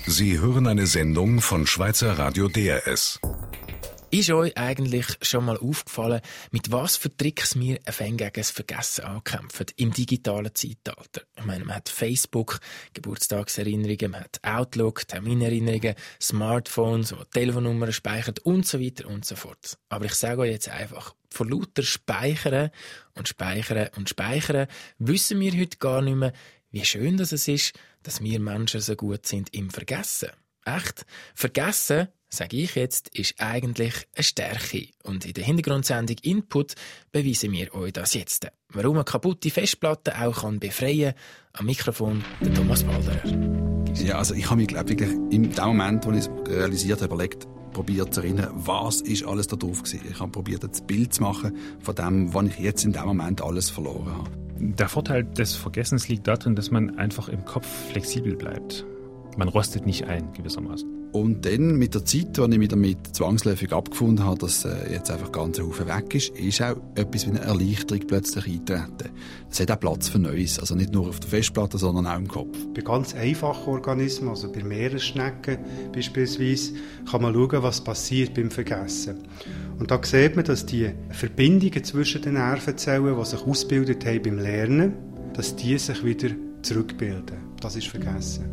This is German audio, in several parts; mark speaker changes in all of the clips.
Speaker 1: Sie hören eine Sendung von Schweizer Radio DRS.
Speaker 2: Ist euch eigentlich schon mal aufgefallen, mit was für Tricks wir gegen das Vergessen ankämpfen im digitalen Zeitalter? Ich meine, man hat Facebook, Geburtstagserinnerungen, man hat Outlook, Terminerinnerungen, Smartphones, wo Telefonnummern speichert und so weiter und so fort. Aber ich sage euch jetzt einfach, vor lauter Speichern und Speichern und Speichern wissen wir heute gar nicht mehr, wie schön das ist, dass wir Menschen so gut sind im Vergessen. Echt? Vergessen, sage ich jetzt, ist eigentlich eine Stärke. Und in der Hintergrundsendung Input beweisen wir euch das jetzt. Warum eine kaputte Festplatte auch kann befreien. Am Mikrofon der Thomas Balderer.
Speaker 3: Ja, also ich habe mich, glaube ich, wirklich in dem Moment, wo ich es realisiert habe, probiert zu erinnern, was ist alles da drauf gewesen. Ich habe probiert, ein Bild zu machen von dem, was ich jetzt in dem Moment alles verloren habe.
Speaker 4: Der Vorteil des Vergessens liegt darin, dass man einfach im Kopf flexibel bleibt. Man rostet nicht ein, gewissermaßen.
Speaker 3: Und dann mit der Zeit, als ich mich damit zwangsläufig abgefunden habe, dass jetzt einfach ganz ein Haufen weg ist auch etwas wie eine Erleichterung plötzlich eintreten. Es hat auch Platz für Neues, also nicht nur auf der Festplatte, sondern auch im Kopf.
Speaker 5: Bei ganz einfachen Organismen, also bei Meeresschnecken beispielsweise, kann man schauen, was passiert beim Vergessen. Und da sieht man, dass die Verbindungen zwischen den Nervenzellen, die sich ausgebildet haben beim Lernen, dass die sich wieder zurückbilden. Das ist Vergessen.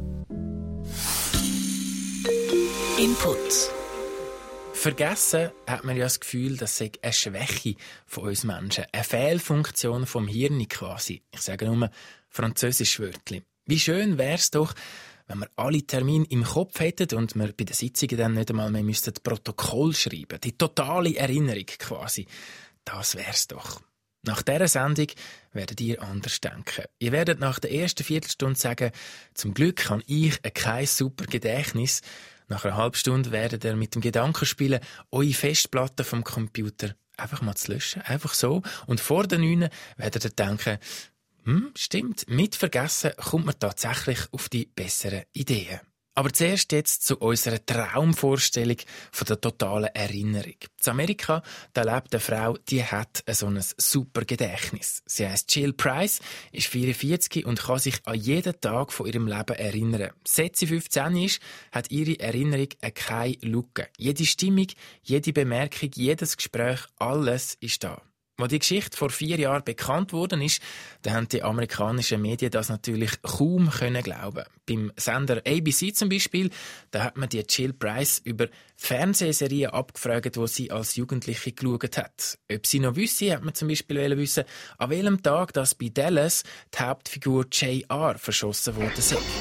Speaker 2: Input. Vergessen hat man ja das Gefühl, das sei eine Schwäche von uns Menschen, eine Fehlfunktion vom Hirn quasi. Ich sage nur französisch Wörtchen. Wie schön wäre es doch, wenn wir alle Termine im Kopf hätten und wir bei den Sitzungen dann nicht einmal mehr müssten Protokoll schreiben. Die totale Erinnerung quasi. Das wär's doch. Nach dieser Sendung werdet ihr anders denken. Ihr werdet nach der ersten Viertelstunde sagen, zum Glück habe ich kein super Gedächtnis. Nach einer halben Stunde werdet ihr mit dem Gedanken spielen, eure Festplatte vom Computer einfach mal zu löschen. Einfach so. Und vor den 9 werdet ihr denken, stimmt, mit Vergessen kommt man tatsächlich auf die besseren Ideen. Aber zuerst jetzt zu unserer Traumvorstellung von der totalen Erinnerung. In Amerika, da lebt eine Frau, die hat so ein super Gedächtnis. Sie heisst Jill Price, ist 44 und kann sich an jeden Tag von ihrem Leben erinnern. Seit sie 15 ist, hat ihre Erinnerung keine Lücke. Jede Stimmung, jede Bemerkung, jedes Gespräch, alles ist da. Als die Geschichte vor 4 Jahren bekannt worden ist, da haben die amerikanischen Medien das natürlich kaum glauben. Beim Sender ABC zum Beispiel, da hat man die Jill Price über Fernsehserien abgefragt, die sie als Jugendliche geschaut hat. Ob sie noch wüsste, hat man zum Beispiel wissen, an welchem Tag das bei Dallas die Hauptfigur J.R. verschossen wurde.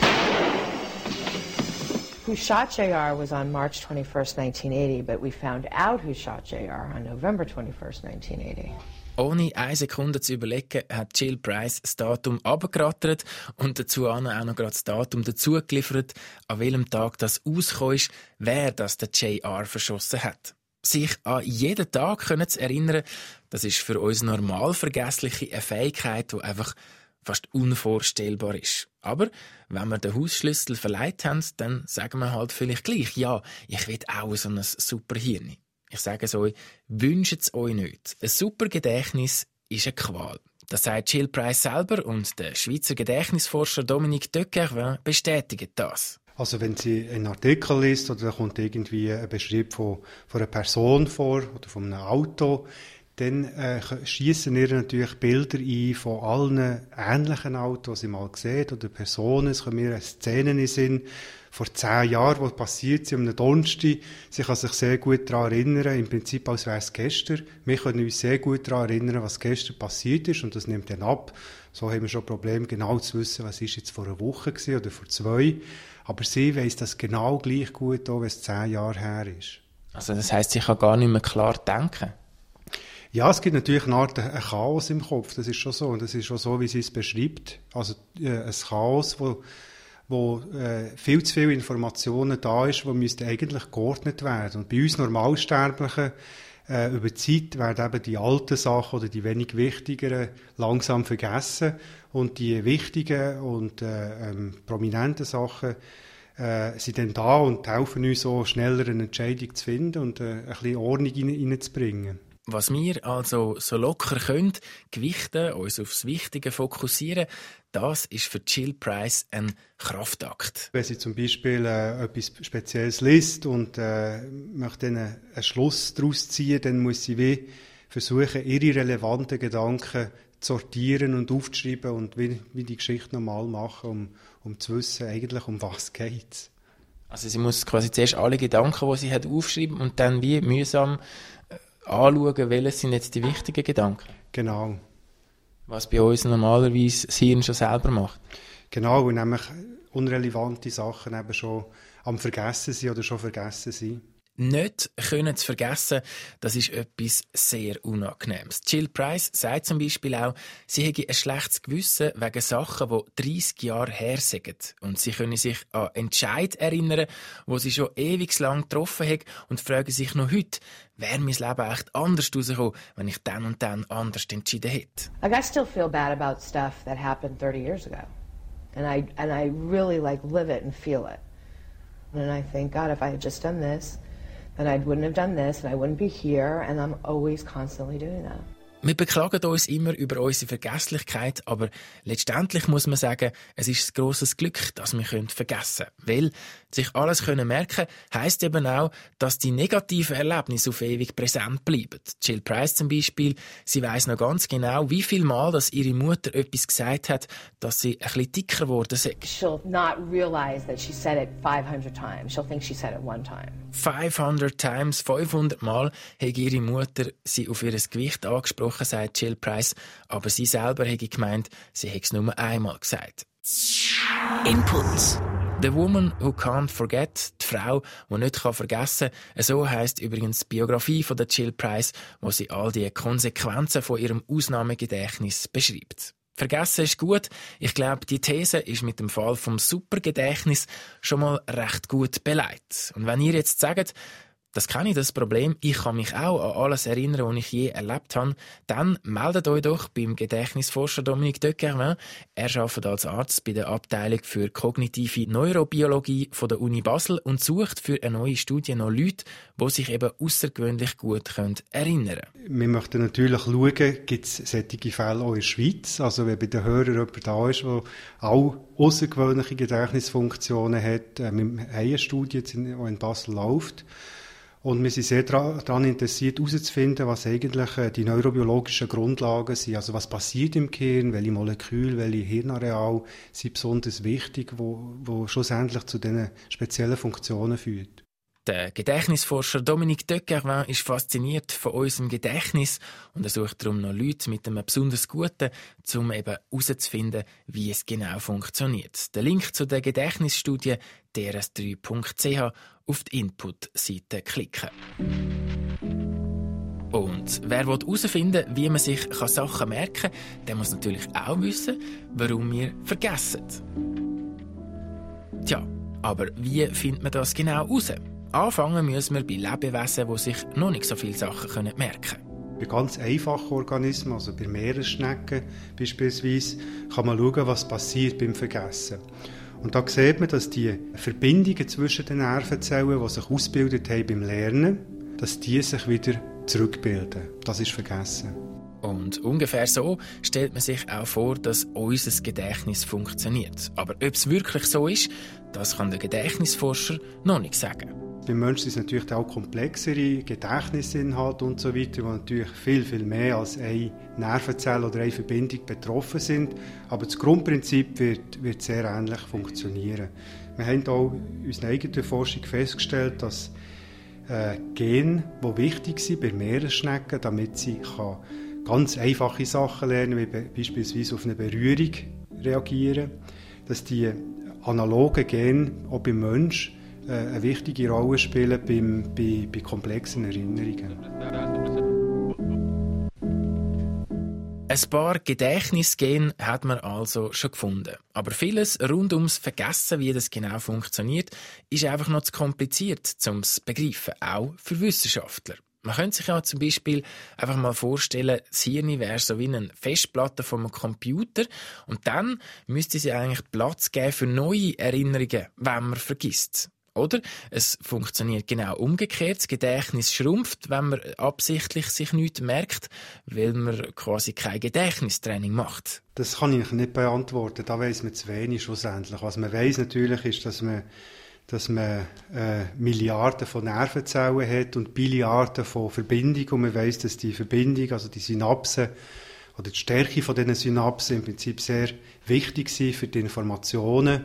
Speaker 6: Who shot JR was on March 21st, 1980, but we found out who shot JR on November 21st, 1980.
Speaker 2: Ohne eine Sekunde zu überlegen, hat Jill Price das Datum abgerattert und dazu auch noch gerade das Datum dazu geliefert, an welchem Tag das rausgekommen ist, wer das der JR verschossen hat. Sich an jeden Tag zu erinnern, das ist für uns normal Vergessliche eine Fähigkeit, die einfach fast unvorstellbar ist. Aber wenn wir den Hausschlüssel verleiht haben, dann sagen wir halt vielleicht gleich, ja, ich will auch so ein super Hirn. Ich sage es euch, wünscht es euch nicht. Ein super Gedächtnis ist eine Qual. Das sagt Jill Price selber und der Schweizer Gedächtnisforscher Dominique Dequervin bestätigt das.
Speaker 5: Also wenn sie einen Artikel liest oder da kommt irgendwie ein Beschrieb von einer Person vor oder von einem Auto, dann schiessen ihr natürlich Bilder ein von allen ähnlichen Autos, die sie mal gesehen oder Personen. Es kommen mir Szenen in den Sinn, vor 10 Jahren, was passiert sie am Donnerstag. Sie kann sich sehr gut daran erinnern, im Prinzip als wäre es gestern. Wir können uns sehr gut daran erinnern, was gestern passiert ist und das nimmt dann ab. So haben wir schon Probleme, genau zu wissen, was ist jetzt vor einer Woche gewesen oder vor 2. Aber sie weiss das genau gleich gut, auch wenn es 10 Jahre her ist.
Speaker 2: Also das heisst, sie kann gar nicht mehr klar denken?
Speaker 5: Ja, es gibt natürlich eine Art ein Chaos im Kopf, das ist schon so. Und das ist schon so, wie sie es beschreibt. Also ein Chaos, wo viel zu viele Informationen da ist, die müssten eigentlich geordnet werden. Und bei uns Normalsterblichen über die Zeit werden eben die alten Sachen oder die wenig wichtigeren langsam vergessen. Und die wichtigen und prominenten Sachen sind dann da und helfen uns so schneller eine Entscheidung zu finden und ein bisschen Ordnung reinzubringen.
Speaker 2: Was wir also so locker können, gewichten, uns aufs Wichtige fokussieren, das ist für Jill Price ein Kraftakt.
Speaker 5: Wenn sie zum Beispiel etwas Spezielles liest und möchte einen Schluss daraus ziehen, dann muss sie wie versuchen, ihre relevanten Gedanken zu sortieren und aufzuschreiben und wie die Geschichte nochmal machen, um zu wissen, eigentlich um was geht's.
Speaker 2: Also sie muss quasi zuerst alle Gedanken, die sie hat, aufschreiben und dann wie mühsam anschauen, welche sind jetzt die wichtigen Gedanken.
Speaker 5: Genau.
Speaker 2: Was bei uns normalerweise das Hirn schon selber macht.
Speaker 5: Genau, weil nämlich unrelevante Sachen eben schon am Vergessen sind oder schon vergessen sind.
Speaker 2: Nicht können zu vergessen, das ist etwas sehr Unangenehmes. Jill Price sagt zum Beispiel auch, sie hätte ein schlechtes Gewissen wegen Sachen, die 30 Jahre her sind. Und sie können sich an Entscheid erinnern, wo sie schon ewig lang getroffen hat und fragen sich noch heute, wäre mein Leben echt anders rausgekommen, wenn ich dann und dann anders entschieden hätte.
Speaker 6: Like, I still feel bad about stuff that happened 30 years ago. And I really live it and feel it. And I think, God, if I had just done this, then I wouldn't have done this and I wouldn't be here, and I'm always constantly doing that.
Speaker 2: Wir beklagen uns immer über unsere Vergesslichkeit, aber letztendlich muss man sagen, es ist ein grosses Glück, dass wir vergessen können. Weil sich alles merken heisst eben auch, dass die negativen Erlebnisse auf ewig präsent bleiben. Jill Price zum Beispiel, sie weiss noch ganz genau, wie viel Mal dass ihre Mutter etwas gesagt hat, dass sie ein bisschen dicker geworden ist.
Speaker 6: She'll not realize that she said it 500 times. She'll think she said it one time.
Speaker 2: 500 times, 500 Mal hat ihre Mutter sie auf ihr Gewicht angesprochen, sagt Jill Price, aber sie selber hätte gemeint, sie hätte es nur einmal gesagt.
Speaker 7: Input.
Speaker 2: The Woman Who Can't Forget, die Frau, die nicht vergessen kann, so heisst übrigens die Biografie von der Jill Price, wo sie all die Konsequenzen von ihrem Ausnahmegedächtnis beschreibt. Vergessen ist gut. Ich glaube, die These ist mit dem Fall vom Supergedächtnis schon mal recht gut beleidigt. Und wenn ihr jetzt sagt, das kenne ich, das Problem, ich kann mich auch an alles erinnern, was ich je erlebt habe, dann meldet euch doch beim Gedächtnisforscher Dominique Dequervin. Er arbeitet als Arzt bei der Abteilung für kognitive Neurobiologie von der Uni Basel und sucht für eine neue Studie noch Leute, die sich eben außergewöhnlich gut erinnern können.
Speaker 5: Wir möchten natürlich schauen, gibt es solche Fälle auch in der Schweiz. Also wenn bei den Hörern jemand da ist, der auch außergewöhnliche Gedächtnisfunktionen hat. Wir haben eine Studie, die in Basel läuft. Und wir sind sehr daran interessiert, herauszufinden, was eigentlich die neurobiologischen Grundlagen sind. Also was passiert im Gehirn, welche Moleküle, welche Hirnareale sind besonders wichtig, wo schlussendlich zu diesen speziellen Funktionen führt.
Speaker 2: Der Gedächtnisforscher Dominique Dequervin ist fasziniert von unserem Gedächtnis und er sucht darum noch Leute mit einem besonders guten, um eben herauszufinden, wie es genau funktioniert. Den Link zu der Gedächtnisstudie drs3.ch auf die Input-Seite klicken. Und wer herausfinden will, wie man sich Sachen merken kann, der muss natürlich auch wissen, warum wir vergessen. Tja, aber wie findet man das genau heraus? Anfangen müssen wir bei Lebewesen, die sich noch nicht so viele Sachen merken können.
Speaker 5: Bei ganz einfachen Organismen, also bei Meeresschnecken beispielsweise, kann man schauen, was passiert beim Vergessen. Und da sieht man, dass die Verbindungen zwischen den Nervenzellen, die sich ausgebildet haben beim Lernen, dass die sich wieder zurückbilden. Das ist Vergessen.
Speaker 2: Und ungefähr so stellt man sich auch vor, dass unser Gedächtnis funktioniert. Aber ob es wirklich so ist, das kann der Gedächtnisforscher noch nicht sagen.
Speaker 5: Beim Menschen sind es natürlich auch komplexere Gedächtnisinhalte und so weiter, die natürlich viel, viel mehr als eine Nervenzelle oder eine Verbindung betroffen sind. Aber das Grundprinzip wird sehr ähnlich funktionieren. Wir haben auch in unserer eigenen Forschung festgestellt, dass Gene, die wichtig sind bei Meeresschnecken, damit sie ganz einfache Sachen lernen, wie beispielsweise auf eine Berührung reagieren, dass die analogen Gene auch beim Menschen eine wichtige Rolle spielen bei komplexen Erinnerungen.
Speaker 2: Ein paar Gedächtnisgene hat man also schon gefunden. Aber vieles rund ums Vergessen, wie das genau funktioniert, ist einfach noch zu kompliziert, um es zu begreifen, auch für Wissenschaftler. Man könnte sich ja zum Beispiel einfach mal vorstellen, das Hirn wäre so wie eine Festplatte vom Computer und dann müsste sie eigentlich Platz geben für neue Erinnerungen, wenn man vergisst. Oder es funktioniert genau umgekehrt. Das Gedächtnis schrumpft, wenn man absichtlich sich nichts merkt, weil man quasi kein Gedächtnistraining macht.
Speaker 5: Das kann ich nicht beantworten. Da weiss man zu wenig schlussendlich. Was man weiss natürlich ist, dass man Milliarden von Nervenzellen hat und Billiarden von Verbindungen. Und man weiss, dass die Verbindung, also die Synapsen oder die Stärke von diesen Synapsen im Prinzip sehr wichtig sind für die Informationen.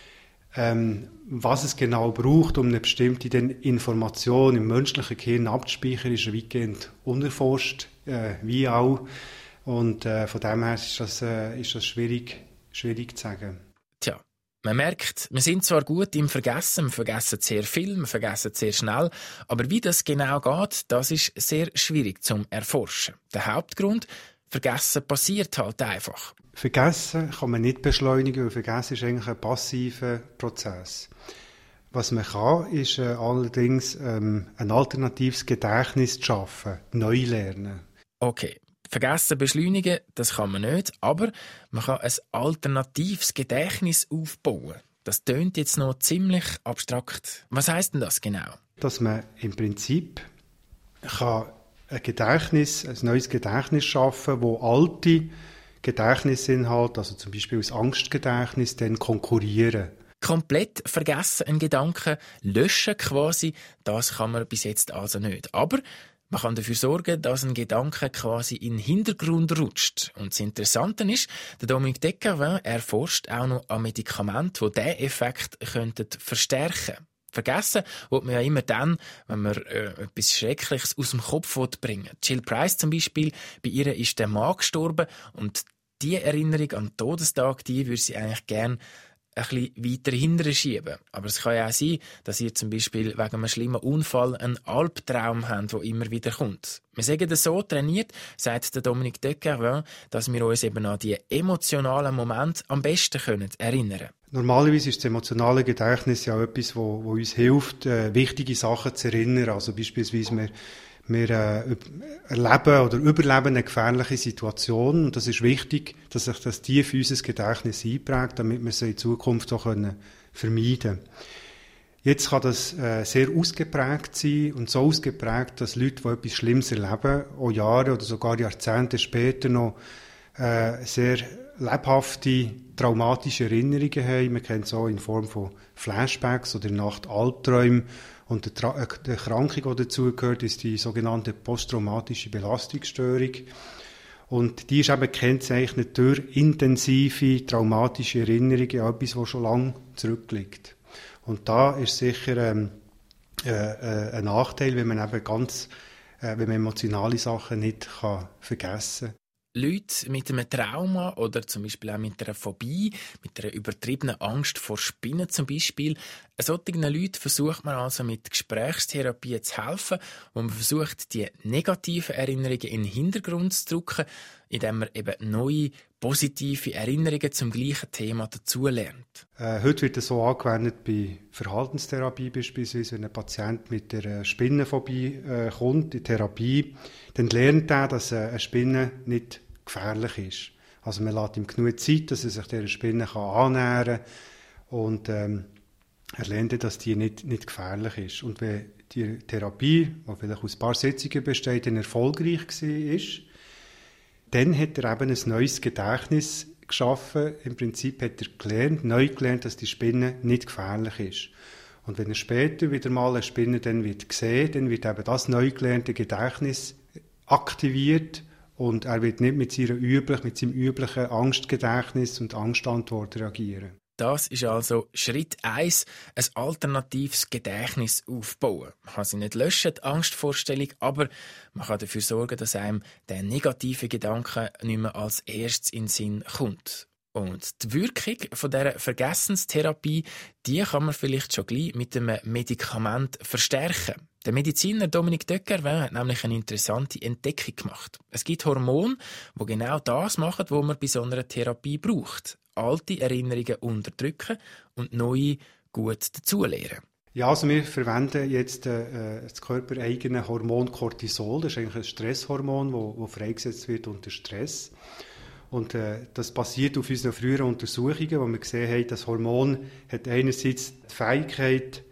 Speaker 5: Was es genau braucht, um eine bestimmte Information im menschlichen Gehirn abzuspeichern, ist weitgehend unerforscht, wie auch. Und von dem her ist das schwierig zu sagen.
Speaker 2: Tja, man merkt, wir sind zwar gut im Vergessen, wir vergessen sehr viel, wir vergessen sehr schnell, aber wie das genau geht, das ist sehr schwierig zum Erforschen. Der Hauptgrund: Vergessen passiert halt einfach.
Speaker 5: Vergessen kann man nicht beschleunigen, weil Vergessen ist eigentlich ein passiver Prozess. Was man kann, ist allerdings ein alternatives Gedächtnis zu schaffen, neu lernen.
Speaker 2: Okay, Vergessen beschleunigen, das kann man nicht, aber man kann ein alternatives Gedächtnis aufbauen. Das tönt jetzt noch ziemlich abstrakt. Was heisst denn das genau?
Speaker 5: Dass man im Prinzip kann ein neues Gedächtnis schaffen, wo alte Gedächtnisinhalte, also zum Beispiel das Angstgedächtnis, dann konkurrieren.
Speaker 2: Komplett vergessen einen Gedanken, löschen quasi, das kann man bis jetzt also nicht. Aber man kann dafür sorgen, dass ein Gedanke quasi in den Hintergrund rutscht. Und das Interessante ist, der Dominique Descarvin forscht auch noch an Medikamenten, die diesen Effekt verstärken könnten. Vergessen will man ja immer dann, wenn man etwas Schreckliches aus dem Kopf bringen will. Jill Price zum Beispiel, bei ihr ist der Mann gestorben und die Erinnerung an den Todestag, die würde sie eigentlich gerne ein bisschen weiter hinterher schieben. Aber es kann ja auch sein, dass ihr zum Beispiel wegen einem schlimmen Unfall einen Albtraum habt, der immer wieder kommt. Wir sagen das so trainiert, sagt der Dominique Descarvin, dass wir uns eben an die emotionalen Momente am besten erinnern können.
Speaker 5: Normalerweise ist das emotionale Gedächtnis ja auch etwas, wo uns hilft, wichtige Sachen zu erinnern. Also beispielsweise wir erleben oder überleben eine gefährliche Situation. Und das ist wichtig, dass sich das tief in unser Gedächtnis einprägt, damit wir sie in Zukunft auch vermeiden können. Jetzt kann das sehr ausgeprägt sein und so ausgeprägt, dass Leute, die etwas Schlimmes erleben, auch Jahre oder sogar Jahrzehnte später noch sehr lebhafte, traumatische Erinnerungen haben. Man kennt es auch in Form von Flashbacks oder Nacht-Albträumen. Und die Erkrankung, die dazugehört, ist die sogenannte posttraumatische Belastungsstörung. Und die ist eben gekennzeichnet durch intensive, traumatische Erinnerungen an etwas, das schon lange zurückliegt. Und da ist sicher ein Nachteil, wenn man eben wenn man emotionale Sachen nicht vergessen kann.
Speaker 2: Leute mit einem Trauma oder zum Beispiel auch mit einer Phobie, mit einer übertriebenen Angst vor Spinnen zum Beispiel, solchen Leuten versucht man also mit Gesprächstherapie zu helfen, wo man versucht, die negativen Erinnerungen in den Hintergrund zu drücken, indem man eben neue, positive Erinnerungen zum gleichen Thema dazulernt.
Speaker 5: Heute wird das so angewendet bei Verhaltenstherapie beispielsweise, wenn ein Patient mit der Spinnenphobie kommt in Therapie, dann lernt er, dass eine Spinne nicht gefährlich ist. Also man lässt ihm genug Zeit, dass er sich dieser Spinne annähern kann und er lernt, dass die nicht gefährlich ist. Und wenn die Therapie, die vielleicht aus ein paar Sitzungen besteht, dann erfolgreich war, dann hat er eben ein neues Gedächtnis geschaffen. Im Prinzip hat er neu gelernt, dass die Spinne nicht gefährlich ist. Und wenn er später wieder mal eine Spinne dann sehen, dann wird eben das neu gelernte Gedächtnis aktiviert und er wird nicht mit seinem üblichen Angstgedächtnis und Angstantwort reagieren.
Speaker 2: Das ist also Schritt 1, ein alternatives Gedächtnis aufbauen. Man kann sie nicht löschen, die Angstvorstellung, aber man kann dafür sorgen, dass einem der negative Gedanke nicht mehr als erstes in den Sinn kommt. Und die Wirkung von dieser Vergessenstherapie, die kann man vielleicht schon gleich mit einem Medikament verstärken. Der Mediziner Dominique Descarvin hat nämlich eine interessante Entdeckung gemacht. Es gibt Hormone, die genau das machen, was man bei so einer Therapie braucht. Alte Erinnerungen unterdrücken und neue gut dazulernen.
Speaker 5: Ja, also wir verwenden jetzt das körpereigene Hormon Cortisol. Das ist eigentlich ein Stresshormon, das freigesetzt wird unter Stress. Und das basiert auf unseren früheren Untersuchungen, wo wir gesehen haben, das Hormon hat einerseits die Fähigkeit,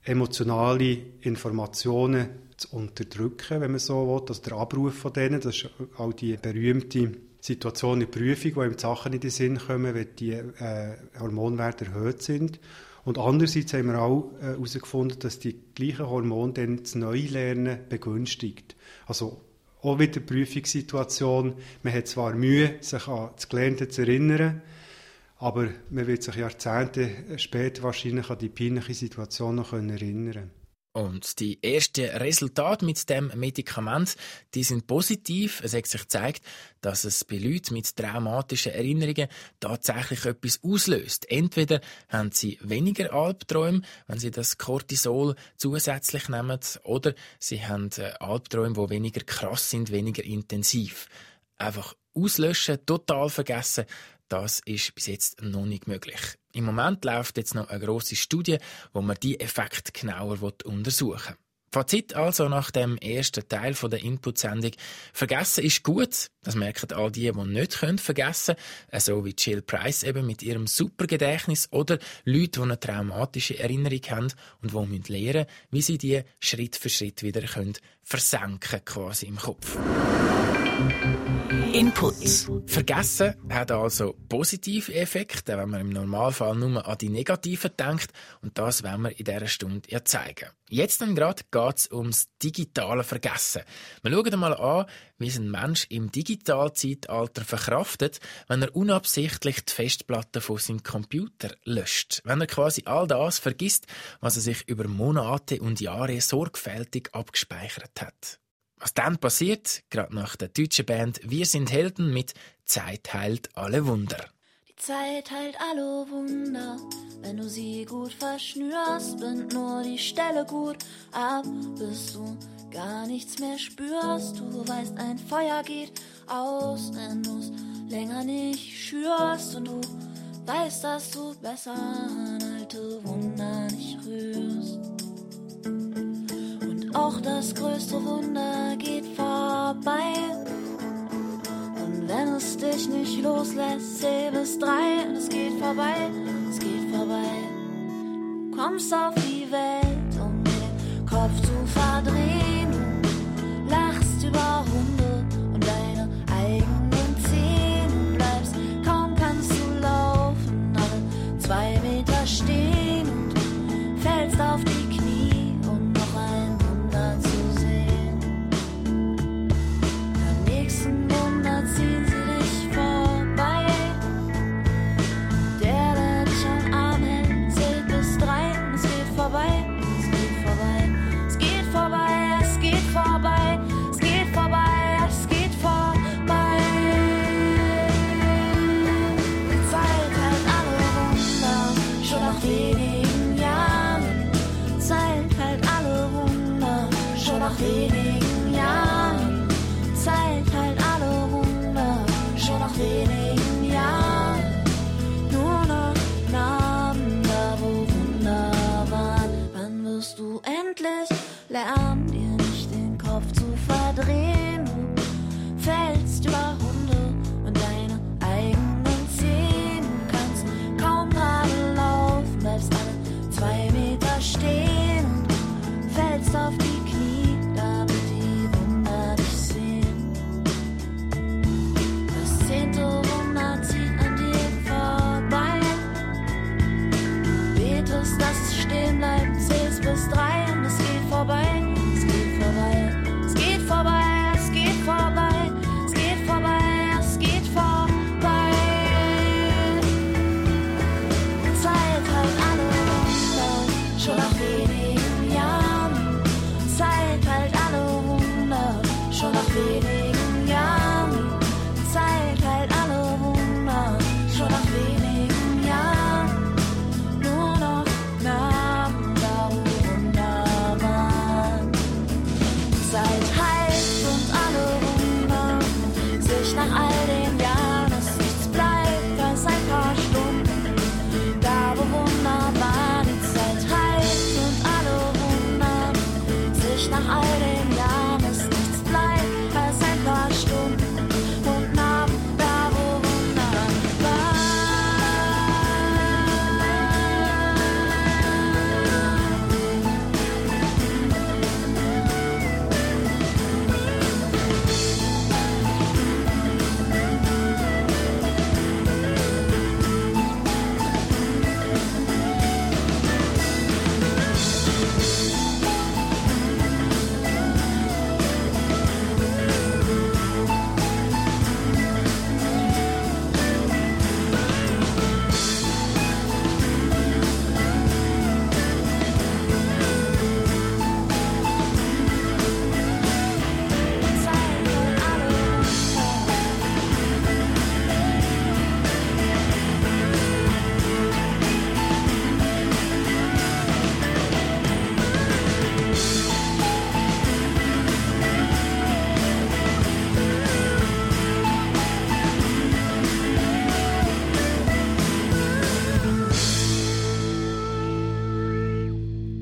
Speaker 5: emotionale Informationen zu unterdrücken, wenn man so will. Also der Abruf von denen, das ist auch die berühmte Situation in der Prüfung, wo ihm die Sachen in den Sinn kommen, wenn die Hormonwerte erhöht sind. Und andererseits haben wir auch herausgefunden, dass die gleichen Hormone dann das Neulernen begünstigt. Also auch wieder eine Prüfungssituation. Man hat zwar Mühe, sich an das Gelernte zu erinnern, aber man wird sich Jahrzehnte später wahrscheinlich an die peinliche Situation noch erinnern.
Speaker 2: Und die ersten Resultate mit dem Medikament, die sind positiv. Es hat sich gezeigt, dass es bei Leuten mit traumatischen Erinnerungen tatsächlich etwas auslöst. Entweder haben sie weniger Albträume, wenn sie das Cortisol zusätzlich nehmen, oder sie haben Albträume, die weniger krass sind, weniger intensiv. Einfach auslöschen, total vergessen, das ist bis jetzt noch nicht möglich. Im Moment läuft jetzt noch eine grosse Studie, wo man die Effekte genauer untersuchen will. Fazit also nach dem ersten Teil der Input-Sendung. Vergessen ist gut. Das merken all die nicht vergessen können. So wie Jill Price eben mit ihrem Supergedächtnis oder Leute, die eine traumatische Erinnerung haben und die lernen müssen, wie sie die Schritt für Schritt wieder versenken quasi im Kopf.
Speaker 7: Inputs.
Speaker 2: Vergessen hat also positive Effekte, wenn man im Normalfall nur an die negativen denkt. Und das wollen wir in dieser Stunde ja zeigen. Jetzt dann gerade geht es ums digitale Vergessen. Wir schauen einmal an, wie es ein Mensch im Digitalzeitalter verkraftet, wenn er unabsichtlich die Festplatte von seinem Computer löscht. Wenn er quasi all das vergisst, was er sich über Monate und Jahre sorgfältig abgespeichert hat. Was dann passiert, gerade nach der deutschen Band Wir sind Helden mit Zeit heilt alle Wunder.
Speaker 8: Die Zeit heilt alle Wunder, wenn du sie gut verschnürst, bind nur die Stelle gut ab, bis du gar nichts mehr spürst. Du weißt, ein Feuer geht aus, wenn du's länger nicht schürst, und du weißt, dass du besser an alte Wunder nicht rührst. Auch das größte Wunder geht vorbei. Und wenn es dich nicht loslässt, zähl bis 3 und es geht vorbei, es geht vorbei. Du kommst auf die Welt, um den Kopf zu verdrehen. Du lachst über Hunde und deine eigenen Zähne. Du bleibst, kaum kannst du laufen, alle 2 Meter stehen und fällst auf die Knie. Ziehen sie dich vorbei. Der dich am Arm hält, zählt bis 3 und es geht vorbei, es geht vorbei, es geht vorbei, es geht vorbei, es geht vorbei, es geht vorbei. Die Zeit heilt alle Wunder, schon nach wenigen Jahren. Die Zeit heilt alle Wunder, schon nach wenigen Jahren. Die Zeit heilt alle Wunder, schon nach wenigen Jahren. Nur noch Namen da, wo Wunder waren. Wann wirst du endlich lernen, dir nicht den Kopf zu verdrehen? Du fällst über Hunde und deine eigenen Zähne. Du kannst kaum gerade laufen, bleibst alle 2 Meter stehen und fällst auf die Knie, damit die Wunder dich sehen. Das 10. Wunder zieht an dir vorbei. Du betest, dass es stehen bleibt, zählst bis 3 und es geht vorbei, es geht vorbei, es geht vorbei, es geht vorbei, es geht vorbei, es geht vorbei. Die Zeit heilt alle Wunder, schon nach wenigen Jahren. Die Zeit heilt alle Wunder, schon nach wenigen Jahren. Die Zeit heilt alle Wunder, schon nach wenigen Jahren. Nur noch Namen da, wo Wunder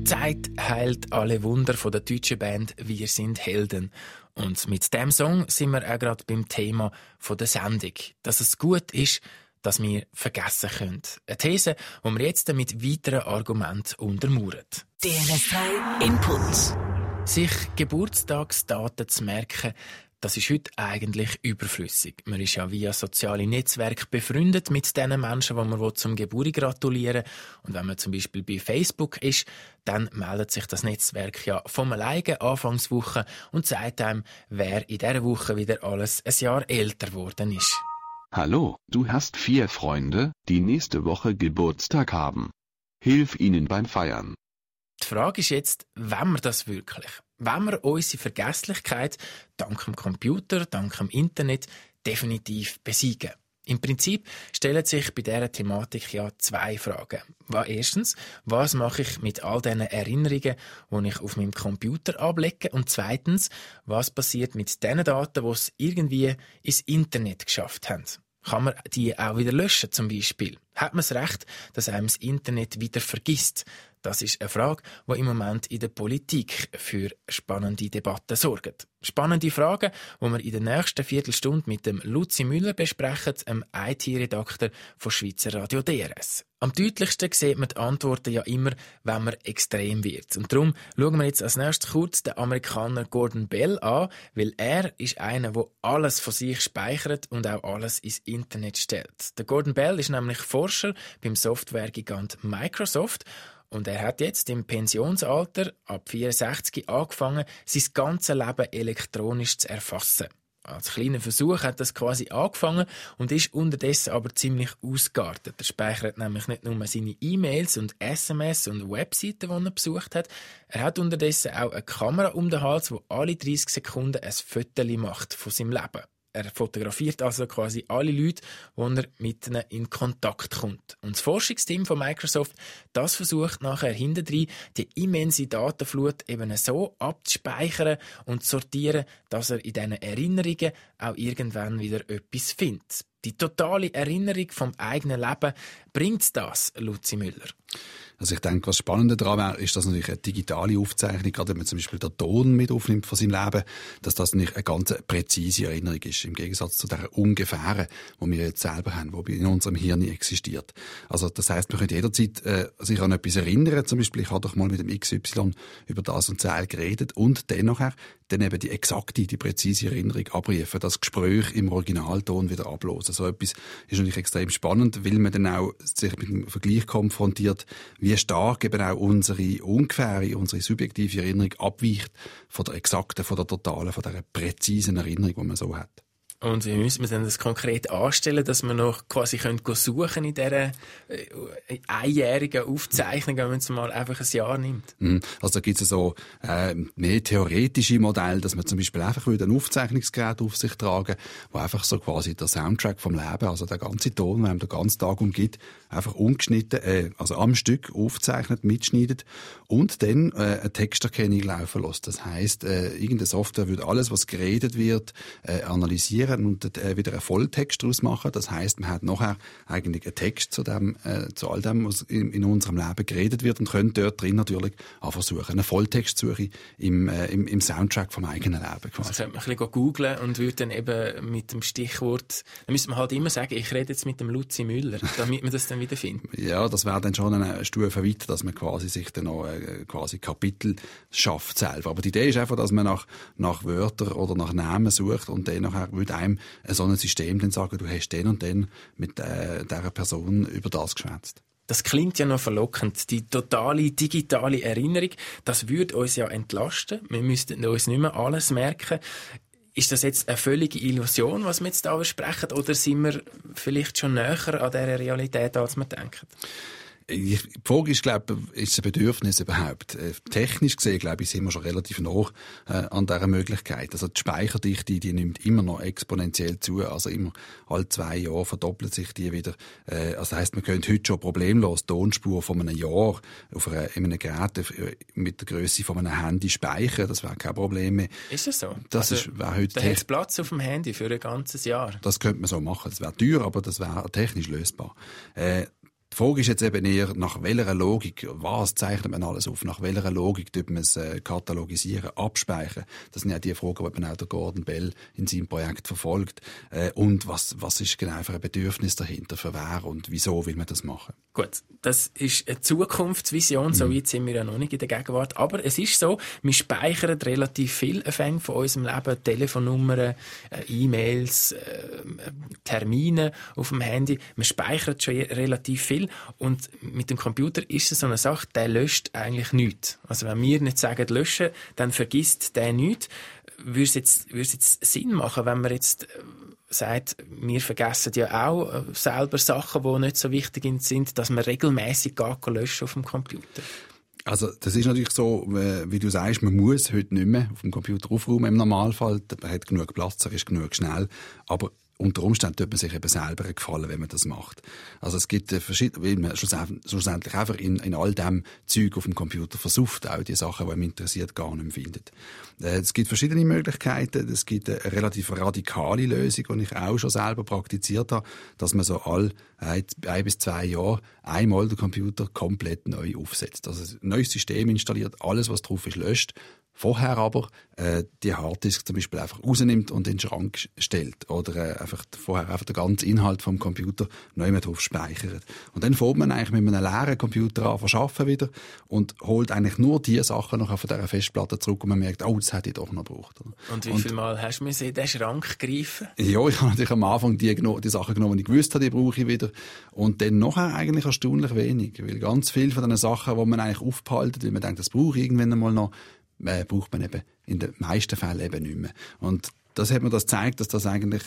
Speaker 2: Zeit heilt alle Wunder von der deutschen Band «Wir sind Helden». Und mit dem Song sind wir auch gerade beim Thema der Sendung. Dass es gut ist, dass wir vergessen können. Eine These, die wir jetzt mit weiteren Argumenten untermauern.
Speaker 7: DRS3 Input.
Speaker 2: Sich Geburtstagsdaten zu merken, das ist heute eigentlich überflüssig. Man ist ja via soziale Netzwerke befreundet mit den Menschen, die man zum Geburtstag gratulieren will. Und wenn man zum Beispiel bei Facebook ist, dann meldet sich das Netzwerk ja vom alleine Anfangswoche und sagt einem, wer in dieser Woche wieder alles ein Jahr älter geworden ist.
Speaker 9: Hallo, du hast 4 Freunde, die nächste Woche Geburtstag haben. Hilf ihnen beim Feiern.
Speaker 2: Die Frage ist jetzt, wollen wir das wirklich? Wollen wir unsere Vergesslichkeit dank dem Computer, dank dem Internet definitiv besiegen? Im Prinzip stellen sich bei dieser Thematik ja 2 Fragen. Erstens, was mache ich mit all diesen Erinnerungen, die ich auf meinem Computer ablege? Und zweitens, was passiert mit den Daten, die es irgendwie ins Internet geschafft haben? Kann man die auch wieder löschen, zum Beispiel? Hat man das Recht, dass einem das Internet wieder vergisst? Das ist eine Frage, die im Moment in der Politik für spannende Debatten sorgt. Spannende Fragen, die wir in der nächsten Viertelstunde mit dem Luzi Müller besprechen, dem IT-Redakteur von Schweizer Radio DRS. Am deutlichsten sieht man die Antworten ja immer, wenn man extrem wird. Und darum schauen wir jetzt als nächstes kurz den Amerikaner Gordon Bell an, weil er ist einer, der alles von sich speichert und auch alles ins Internet stellt. Der Gordon Bell ist nämlich Forscher beim Softwaregigant Microsoft. Und er hat jetzt im Pensionsalter, ab 64, angefangen, sein ganzes Leben elektronisch zu erfassen. Als kleiner Versuch hat das quasi angefangen und ist unterdessen aber ziemlich ausgeartet. Er speichert nämlich nicht nur seine E-Mails und SMS und Webseiten, die er besucht hat. Er hat unterdessen auch eine Kamera um den Hals, die alle 30 Sekunden ein Foto macht von seinem Leben. Er fotografiert also quasi alle Leute, wo er mit ihnen in Kontakt kommt. Und das Forschungsteam von Microsoft, das versucht nachher hintendrein, die immense Datenflut eben so abzuspeichern und zu sortieren, dass er in diesen Erinnerungen auch irgendwann wieder etwas findet. Die totale Erinnerung vom eigenen Leben, bringt das, Luzi Müller?
Speaker 3: Also ich denke, was Spannende daran wäre, ist, dass natürlich eine digitale Aufzeichnung, gerade wenn man zum Beispiel den Ton mit aufnimmt von seinem Leben, dass das nicht eine ganz präzise Erinnerung ist, im Gegensatz zu der ungefähren, die wir jetzt selber haben, die in unserem Hirn existiert. Also das heisst, man könnte jederzeit sich an etwas erinnern, zum Beispiel, ich habe doch mal mit dem XY über das und das geredet und dann nachher dann eben die exakte, die präzise Erinnerung abrufen, das Gespräch im Originalton wieder ablosen. So etwas ist natürlich extrem spannend, weil man dann auch sich mit dem Vergleich konfrontiert, wie stark eben auch unsere ungefähre, unsere subjektive Erinnerung abweicht von der exakten, von der totalen, von der präzisen Erinnerung, die man so hat.
Speaker 2: Und wie müssen wir denn das konkret anstellen, dass wir noch quasi suchen in dieser einjährigen Aufzeichnung, wenn man es mal einfach ein Jahr nimmt?
Speaker 3: Also da gibt es so mehr theoretische Modelle, dass man zum Beispiel einfach ein Aufzeichnungsgerät auf sich tragen, wo einfach so quasi der Soundtrack vom Leben, also der ganze Ton, der einem den ganzen Tag umgibt, einfach ungeschnitten, also am Stück aufzeichnet, mitschneidet und dann eine Texterkennung laufen lässt. Das heisst, irgendeine Software würde alles, was geredet wird, analysieren und wieder einen Volltext daraus machen. Das heisst, man hat nachher eigentlich einen Text zu all dem, was in unserem Leben geredet wird und könnte dort drin natürlich auch versuchen, eine Volltextsuche im Soundtrack vom eigenen Leben. Quasi.
Speaker 2: Also könnte man ein bisschen googlen und würde dann eben mit dem Stichwort, dann müsste man halt immer sagen, ich rede jetzt mit dem Luzi Müller, damit man das dann wieder findet.
Speaker 3: Ja, das wäre dann schon eine Stufe weiter, dass man quasi sich dann noch quasi Kapitel schafft selber. Aber die Idee ist einfach, dass man nach Wörtern oder nach Namen sucht und dann nachher würde einem so ein System dann sagen, du hast den und den mit dieser Person über das geschwätzt.
Speaker 2: Das klingt ja noch verlockend. Die totale digitale Erinnerung, das würde uns ja entlasten. Wir müssten uns nicht mehr alles merken. Ist das jetzt eine völlige Illusion, was wir jetzt da besprechen, oder sind wir vielleicht schon näher an dieser Realität, als wir denken?
Speaker 3: Die Frage ist, glaube ich, ist ein Bedürfnis überhaupt? Technisch gesehen, glaube ich, sind wir schon relativ nah an dieser Möglichkeit. Also die Speicherdichte, die nimmt immer noch exponentiell zu. Also immer alle 2 Jahre verdoppelt sich die wieder. Also das heisst, man könnte heute schon problemlos Tonspur von einem Jahr in einem Gerät mit der Grösse von einem Handy speichern. Das wäre kein Problem mehr.
Speaker 2: Ist das so?
Speaker 3: Das
Speaker 2: also,
Speaker 3: wäre heute
Speaker 2: da hat Platz auf dem Handy für ein ganzes Jahr?
Speaker 3: Das könnte man so machen. Das wäre teuer, aber das wäre technisch lösbar. Die Frage ist jetzt eben eher, nach welcher Logik, was zeichnet man alles auf, nach welcher Logik tut man es katalogisieren, abspeichern. Das sind ja die Fragen, die eben auch der Gordon Bell in seinem Projekt verfolgt. Und was ist genau für ein Bedürfnis dahinter, für wer und wieso will man das machen?
Speaker 2: Gut, das ist eine Zukunftsvision, so weit sind wir ja noch nicht in der Gegenwart. Aber es ist so, wir speichern relativ viel von unserem Leben, Telefonnummern, E-Mails, Termine auf dem Handy. Wir speichern schon relativ viel. Und mit dem Computer ist es so eine Sache, der löscht eigentlich nichts. Also wenn wir nicht sagen löschen, dann vergisst der nichts. Würde es jetzt Sinn machen, wenn man jetzt sagt, wir vergessen ja auch selber Sachen, die nicht so wichtig sind, dass man regelmäßig löschen auf dem Computer?
Speaker 3: Also das ist natürlich so, wie du sagst, man muss heute nicht mehr auf dem Computer aufräumen im Normalfall. Man hat genug Platz, er ist genug schnell. Aber unter Umständen tut man sich eben selber einen Gefallen, wenn man das macht. Also es gibt verschiedene, weil man schlussendlich einfach in all dem Zeug auf dem Computer versucht, auch die Sachen, die einem interessiert, gar nicht mehr findet. Es gibt verschiedene Möglichkeiten. Es gibt eine relativ radikale Lösung, die ich auch schon selber praktiziert habe, dass man so alle 1 bis 2 Jahre einmal den Computer komplett neu aufsetzt. Also ein neues System installiert, alles, was drauf ist, löscht. Vorher aber die Harddisk zum Beispiel einfach rausnimmt und in den Schrank stellt oder vorher einfach den ganzen Inhalt vom Computer neu mit drauf speichert. Und dann fängt man eigentlich mit einem leeren Computer an verschaffen wieder und holt eigentlich nur die Sachen noch von dieser Festplatte zurück und man merkt, oh, das hätte ich doch noch gebraucht.
Speaker 2: Und wie viel Mal hast du in den Schrank greifen?
Speaker 3: Ja, ich habe natürlich am Anfang die Sachen genommen, die ich gewusst habe, die brauche ich wieder. Und dann nachher eigentlich erstaunlich wenig, weil ganz viele von diesen Sachen, die man eigentlich aufbehalten, weil man denkt, das brauche ich irgendwann einmal noch, braucht man eben in den meisten Fällen eben nicht mehr. Und das hat mir das gezeigt, dass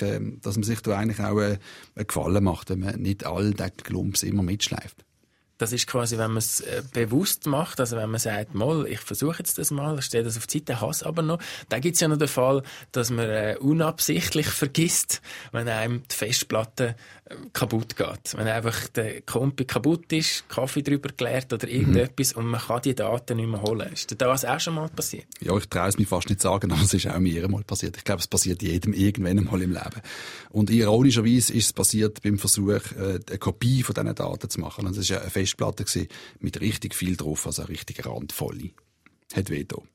Speaker 3: man sich da eigentlich auch einen Gefallen macht, wenn man nicht all den Klumps immer mitschleift.
Speaker 2: Das ist quasi, wenn man es bewusst macht, also wenn man sagt, mal, ich versuche jetzt das mal, stelle das auf die Seite, hasse aber noch. Dann gibt es ja noch den Fall, dass man unabsichtlich vergisst, wenn einem die Festplatte kaputt geht. Wenn einfach der Kompi kaputt ist, Kaffee drüber geleert oder irgendetwas und man kann die Daten nicht mehr holen. Ist dir das auch schon mal passiert?
Speaker 3: Ja, ich traue es mir fast nicht zu sagen, aber es ist auch mir mal passiert. Ich glaube, es passiert jedem irgendwann einmal im Leben. Und ironischerweise ist es passiert beim Versuch, eine Kopie von diesen Daten zu machen. Und das war eine Festplatte mit richtig viel drauf, also eine richtig randvolle. Hat weh da.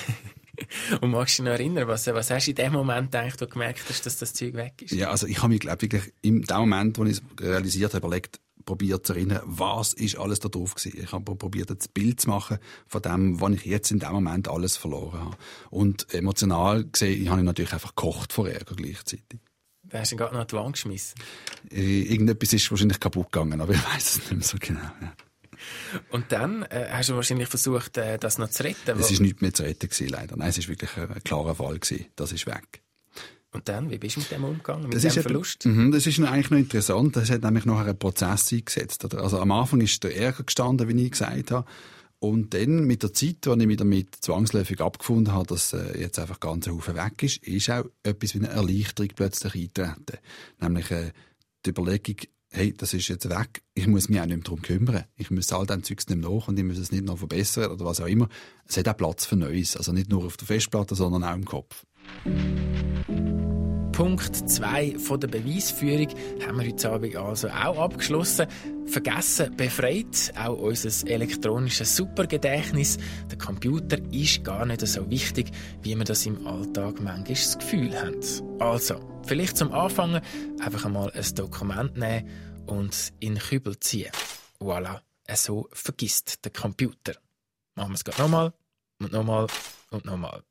Speaker 2: Und magst du dich noch erinnern, was hast du in dem Moment gedacht, wo du gemerkt hast, dass das Zeug weg ist?
Speaker 3: Ja, also ich habe mich, glaube ich, wirklich in dem Moment, wo ich es realisiert habe, probiert zu erinnern, was ist alles da drauf gewesen. Ich habe probiert, das Bild zu machen von dem, was ich jetzt in dem Moment alles verloren habe. Und emotional gesehen, habe ich natürlich einfach gekocht vor Ärger gleichzeitig.
Speaker 2: Da hast du ihn gerade noch an die Wand geschmissen.
Speaker 3: Irgendetwas ist wahrscheinlich kaputt gegangen, aber ich weiss es nicht mehr so genau. Ja.
Speaker 2: Und dann hast du wahrscheinlich versucht, das noch zu retten?
Speaker 3: Es war nichts mehr zu retten gewesen, leider. Nein, es war wirklich ein klarer Fall gewesen. Das ist weg.
Speaker 2: Und dann, wie bist du mit dem umgegangen, mit
Speaker 3: dem
Speaker 2: Verlust?
Speaker 3: Das ist eigentlich noch interessant. Das hat nämlich nachher einen Prozess eingesetzt. Also am Anfang ist der Ärger gestanden, wie ich gesagt habe. Und dann mit der Zeit, als ich mich damit zwangsläufig abgefunden habe, dass jetzt einfach ganz ein Haufen weg ist auch etwas wie eine Erleichterung plötzlich eintreten. Nämlich die Überlegung, hey, das ist jetzt weg, ich muss mich auch nicht mehr darum kümmern. Ich muss all dem Zeugs nicht mehr nach und ich muss es nicht noch verbessern oder was auch immer. Es hat auch Platz für Neues, also nicht nur auf der Festplatte, sondern auch im Kopf.
Speaker 2: Punkt 2 von der Beweisführung haben wir heute Abend also auch abgeschlossen. Vergessen befreit, auch unser elektronisches Supergedächtnis. Der Computer ist gar nicht so wichtig, wie wir das im Alltag manchmal das Gefühl haben. Also, vielleicht zum Anfangen einfach einmal ein Dokument nehmen und in den Kübel ziehen. Voilà, so vergisst der Computer. Machen wir es gerade nochmal und nochmal und nochmal.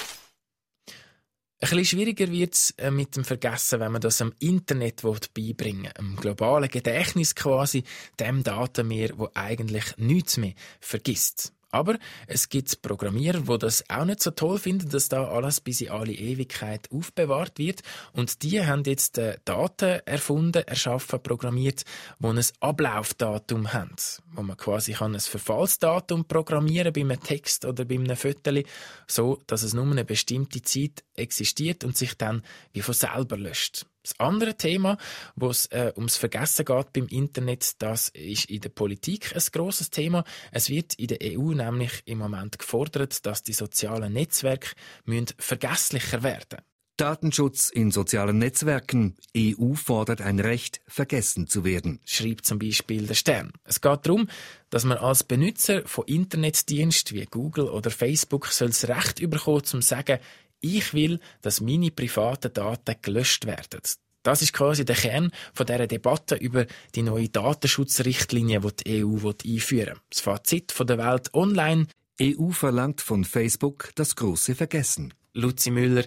Speaker 2: Ein bisschen schwieriger wird es mit dem Vergessen, wenn man das am Internet beibringen will. Am globalen Gedächtnis quasi, dem Datenmeer, wo eigentlich nichts mehr vergisst. Aber es gibt Programmierer, die das auch nicht so toll finden, dass da alles bis in alle Ewigkeit aufbewahrt wird. Und die haben jetzt Daten erfunden, erschaffen, programmiert, die ein Ablaufdatum haben. Wo man quasi ein Verfallsdatum programmieren bei einem Text oder bei einem Foto, so dass es nur eine bestimmte Zeit existiert und sich dann wie von selber löscht. Das andere Thema, wo es ums Vergessen geht beim Internet, das ist in der Politik ein grosses Thema. Es wird in der EU nämlich im Moment gefordert, dass die sozialen Netzwerke vergesslicher werden.
Speaker 10: Datenschutz in sozialen Netzwerken. EU fordert ein Recht, vergessen zu werden.
Speaker 2: Schreibt zum Beispiel der Stern. Es geht darum, dass man als Benutzer von Internetdiensten wie Google oder Facebook soll das Recht bekommen, zu sagen, ich will, dass meine privaten Daten gelöscht werden. Das ist quasi der Kern von dieser Debatte über die neue Datenschutzrichtlinie, die die EU einführen will. Das Fazit von der Welt online.
Speaker 10: EU verlangt von Facebook das große Vergessen.
Speaker 2: Luzi Müller,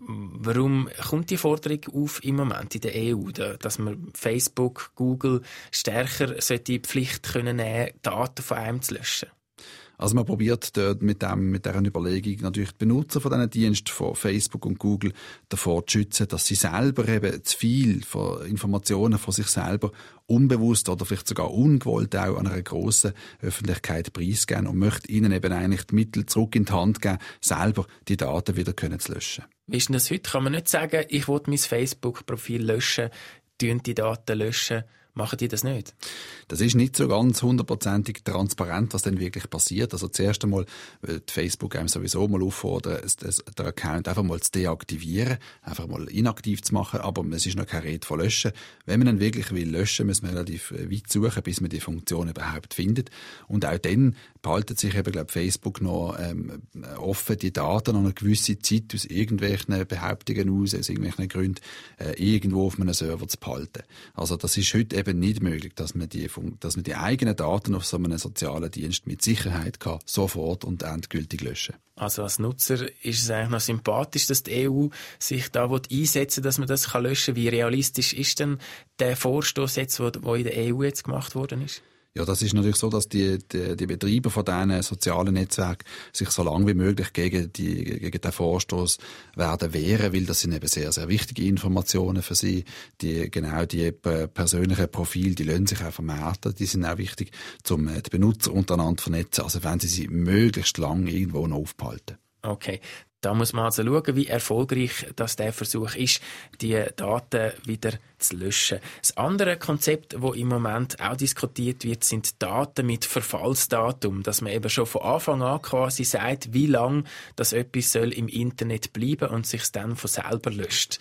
Speaker 2: warum kommt die Forderung auf im Moment in der EU, dass man Facebook, Google stärker die Pflicht können nehmen, Daten von einem zu löschen?
Speaker 3: Also man probiert dort mit dieser Überlegung natürlich die Benutzer von diesen Diensten von Facebook und Google davor zu schützen, dass sie selber eben zu viel von Informationen von sich selber unbewusst oder vielleicht sogar ungewollt auch an einer grossen Öffentlichkeit preisgeben und möchte ihnen eben eigentlich die Mittel zurück in die Hand geben, selber die Daten wieder zu löschen.
Speaker 2: Wie ist denn das heute? Kann man nicht sagen, ich will mein Facebook-Profil löschen, die Daten löschen? Machen die das nicht?
Speaker 3: Das ist nicht so ganz 100%ig transparent, was denn wirklich passiert. Also zuerst einmal wird Facebook einem sowieso mal auffordern, den Account einfach mal zu deaktivieren, einfach mal inaktiv zu machen, aber es ist noch keine Rede von löschen. Wenn man ihn wirklich will löschen, muss man relativ weit suchen, bis man die Funktion überhaupt findet. Und auch dann behaltet sich eben, glaube Facebook noch offen, die Daten an eine gewisse Zeit aus irgendwelchen Behauptungen aus irgendwelchen Gründen irgendwo auf einem Server zu behalten. Also das ist heute eben nicht möglich, dass man die eigenen Daten auf so einem sozialen Dienst mit Sicherheit kann, sofort und endgültig löschen.
Speaker 2: Also als Nutzer ist es eigentlich noch sympathisch, dass die EU sich da einsetzen will, dass man das löschen kann. Wie realistisch ist denn der Vorstoß jetzt, der in der EU jetzt gemacht worden ist?
Speaker 3: Ja, das ist natürlich so, dass die Betreiber von diesen sozialen Netzwerken sich so lange wie möglich gegen den Vorstoß werden wehren, weil das sind eben sehr, sehr wichtige Informationen für sie. Die persönlichen Profile, die lassen sich auch vermerken, die sind auch wichtig, um die Benutzer untereinander zu vernetzen, also wenn sie möglichst lang irgendwo noch aufhalten.
Speaker 2: Okay. Da muss man also schauen, wie erfolgreich das der Versuch ist, die Daten wieder zu löschen. Das andere Konzept, das im Moment auch diskutiert wird, sind Daten mit Verfallsdatum. Dass man eben schon von Anfang an quasi sagt, wie lange das etwas soll im Internet bleiben und sich dann von selber löscht.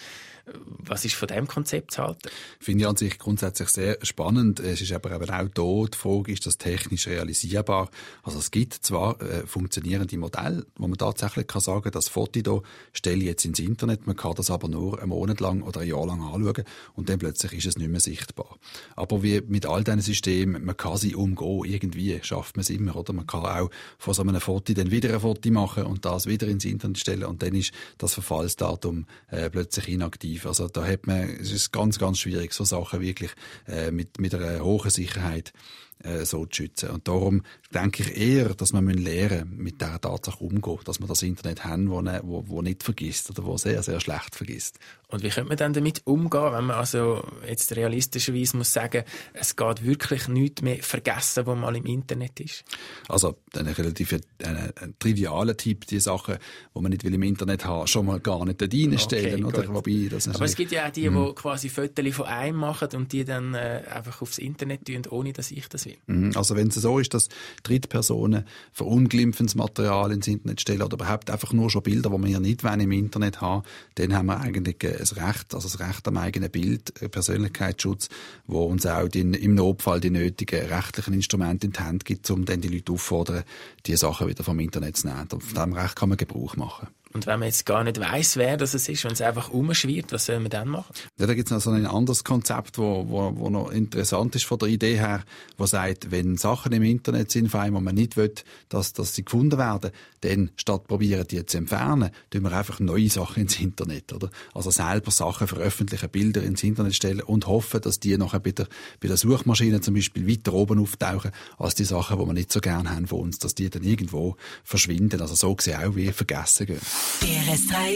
Speaker 2: Was ist von diesem Konzept zu halten?
Speaker 3: Finde ich an sich grundsätzlich sehr spannend. Es ist aber eben auch da die Frage, ist das technisch realisierbar? Also es gibt zwar funktionierende Modelle, wo man tatsächlich kann sagen, das Foto hier stelle ich jetzt ins Internet, man kann das aber nur einen Monat lang oder ein Jahr lang anschauen und dann plötzlich ist es nicht mehr sichtbar. Aber wie mit all diesen Systemen, man kann sie umgehen, irgendwie schafft man es immer, oder? Man kann auch von so einem Foto dann wieder ein Foto machen und das wieder ins Internet stellen und dann ist das Verfallsdatum plötzlich inaktiv. Also da es ist ganz, ganz schwierig, so Sachen wirklich mit einer hohen Sicherheit so zu schützen. Und darum denke ich eher, dass man lernen mit dieser Tatsache umgehen, dass wir das Internet haben, wo nicht vergisst oder wo sehr, sehr schlecht vergisst.
Speaker 2: Und wie könnte man dann damit umgehen, wenn man also jetzt realistischerweise muss sagen, es geht wirklich nichts mehr vergessen, was mal im Internet ist?
Speaker 3: Also ein relativ trivialer Tipp, die Sachen, die man nicht will im Internet haben, schon mal gar nicht dort reinstellen.
Speaker 2: Okay,
Speaker 3: oder? Wobei, das
Speaker 2: aber es gibt ja auch die, die quasi Fotos von einem machen und die dann einfach aufs Internet tun, ohne dass ich das will.
Speaker 3: Also wenn es so ist, dass Drittpersonen verunglimpfendes Material ins Internet stellen oder überhaupt einfach nur schon Bilder, die wir ja nicht im Internet haben, dann haben wir eigentlich das Recht am eigenen Bild, Persönlichkeitsschutz, wo uns auch im Notfall die nötigen rechtlichen Instrumente in die Hand gibt, um dann die Leute auffordern, die Sachen wieder vom Internet zu nehmen. Und von diesem Recht kann man Gebrauch machen.
Speaker 2: Und wenn man jetzt gar nicht weiss, wer das ist, wenn es einfach umschwirrt, was soll man dann machen?
Speaker 3: Ja, da gibt es noch so ein anderes Konzept, wo noch interessant ist von der Idee her, wo sagt, wenn Sachen im Internet sind, vor allem, wo man nicht will, dass sie gefunden werden, dann statt probieren, die zu entfernen, tun wir einfach neue Sachen ins Internet, oder? Also selber Sachen veröffentlichen, Bilder ins Internet stellen und hoffen, dass die nachher bei der Suchmaschine zum Beispiel weiter oben auftauchen, als die Sachen, die wir nicht so gerne haben von uns, dass die dann irgendwo verschwinden. Also so gesehen auch wie vergessen gehen.
Speaker 7: DRS3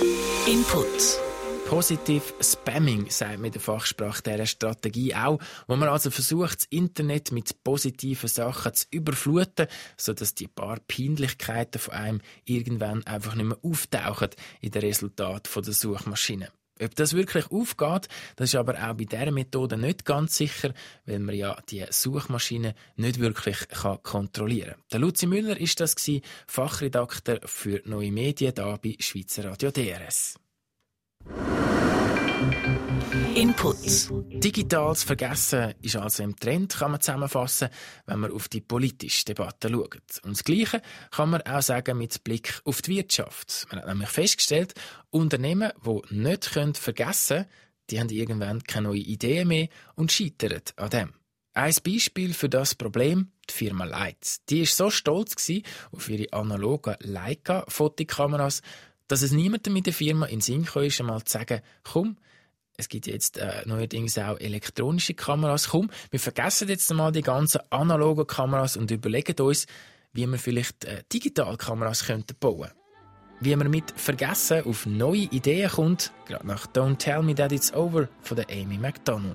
Speaker 7: Input.
Speaker 2: Positive Spamming, sagt man in der Fachsprache dieser Strategie auch, wo man also versucht, das Internet mit positiven Sachen zu überfluten, sodass die paar Peinlichkeiten von einem irgendwann einfach nicht mehr auftauchen in den Resultaten der Suchmaschine. Ob das wirklich aufgeht, das ist aber auch bei dieser Methode nicht ganz sicher, weil man ja die Suchmaschine nicht wirklich kontrollieren kann. Der Luzi Müller war das, Fachredakteur für neue Medien hier bei Schweizer Radio DRS.
Speaker 7: Input.
Speaker 2: Digitales Vergessen ist also im Trend, kann man zusammenfassen, wenn man auf die politische Debatte schaut. Und das Gleiche kann man auch sagen mit Blick auf die Wirtschaft. Man hat nämlich festgestellt, Unternehmen, die nicht vergessen können, die haben irgendwann keine neuen Ideen mehr und scheitern an dem. Ein Beispiel für das Problem, die Firma Leitz. Die war so stolz auf ihre analogen Leica-Fotokameras, dass es niemandem in der Firma in den Sinn kam, einmal zu sagen, komm, es gibt jetzt neuerdings auch elektronische Kameras. Komm, wir vergessen jetzt einmal die ganzen analogen Kameras und überlegen uns, wie wir vielleicht Digitalkameras bauen könnten. Wie man mit Vergessen auf neue Ideen kommt, gerade nach «Don't Tell Me That It's Over» von der Amy Macdonald.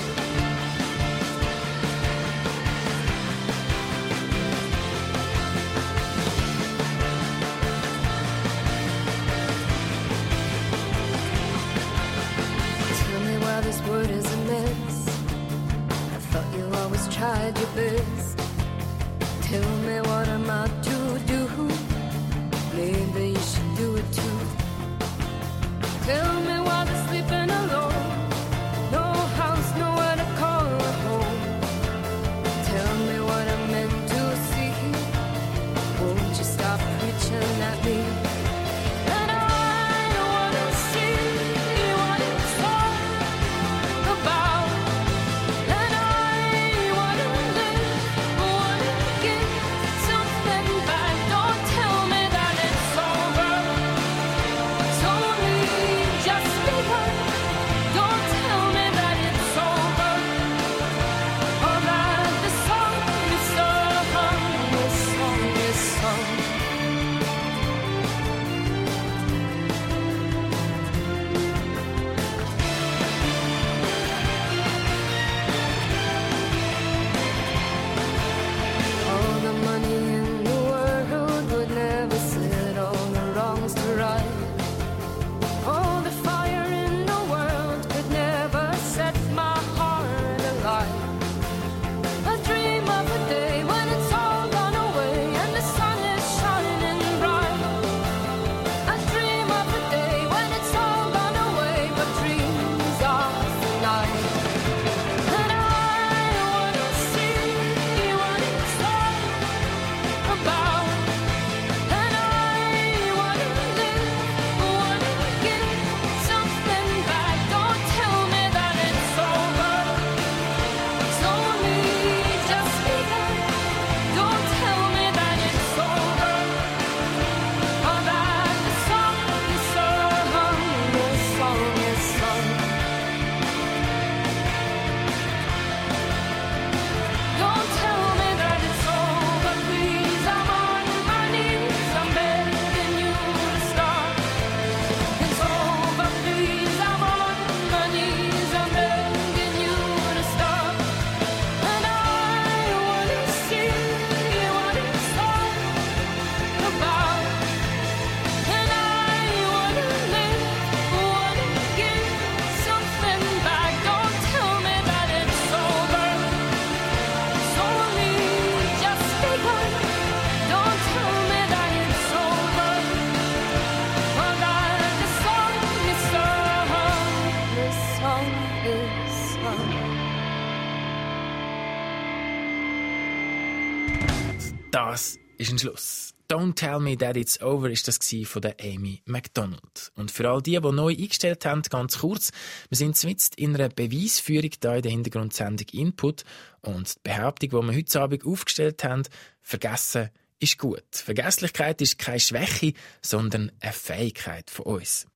Speaker 8: Tried your best. Tell me what am I to do? Maybe you should do it too. Tell me why they're sleeping alone. No house, nowhere to call home. Tell me what I'm meant to see. Won't you stop preaching at me? And I wanna see what it's all about.
Speaker 2: Das ist ein Schluss. «Don't Tell Me That It's Over» ist das von der Amy Macdonald. Und für all die neu eingestellt haben, ganz kurz, wir sind jetzt in einer Beweisführung da in der Hintergrundsendung «Input». Und die Behauptung, die wir heute Abend aufgestellt haben, vergessen ist gut. Vergesslichkeit ist keine Schwäche, sondern eine Fähigkeit von uns.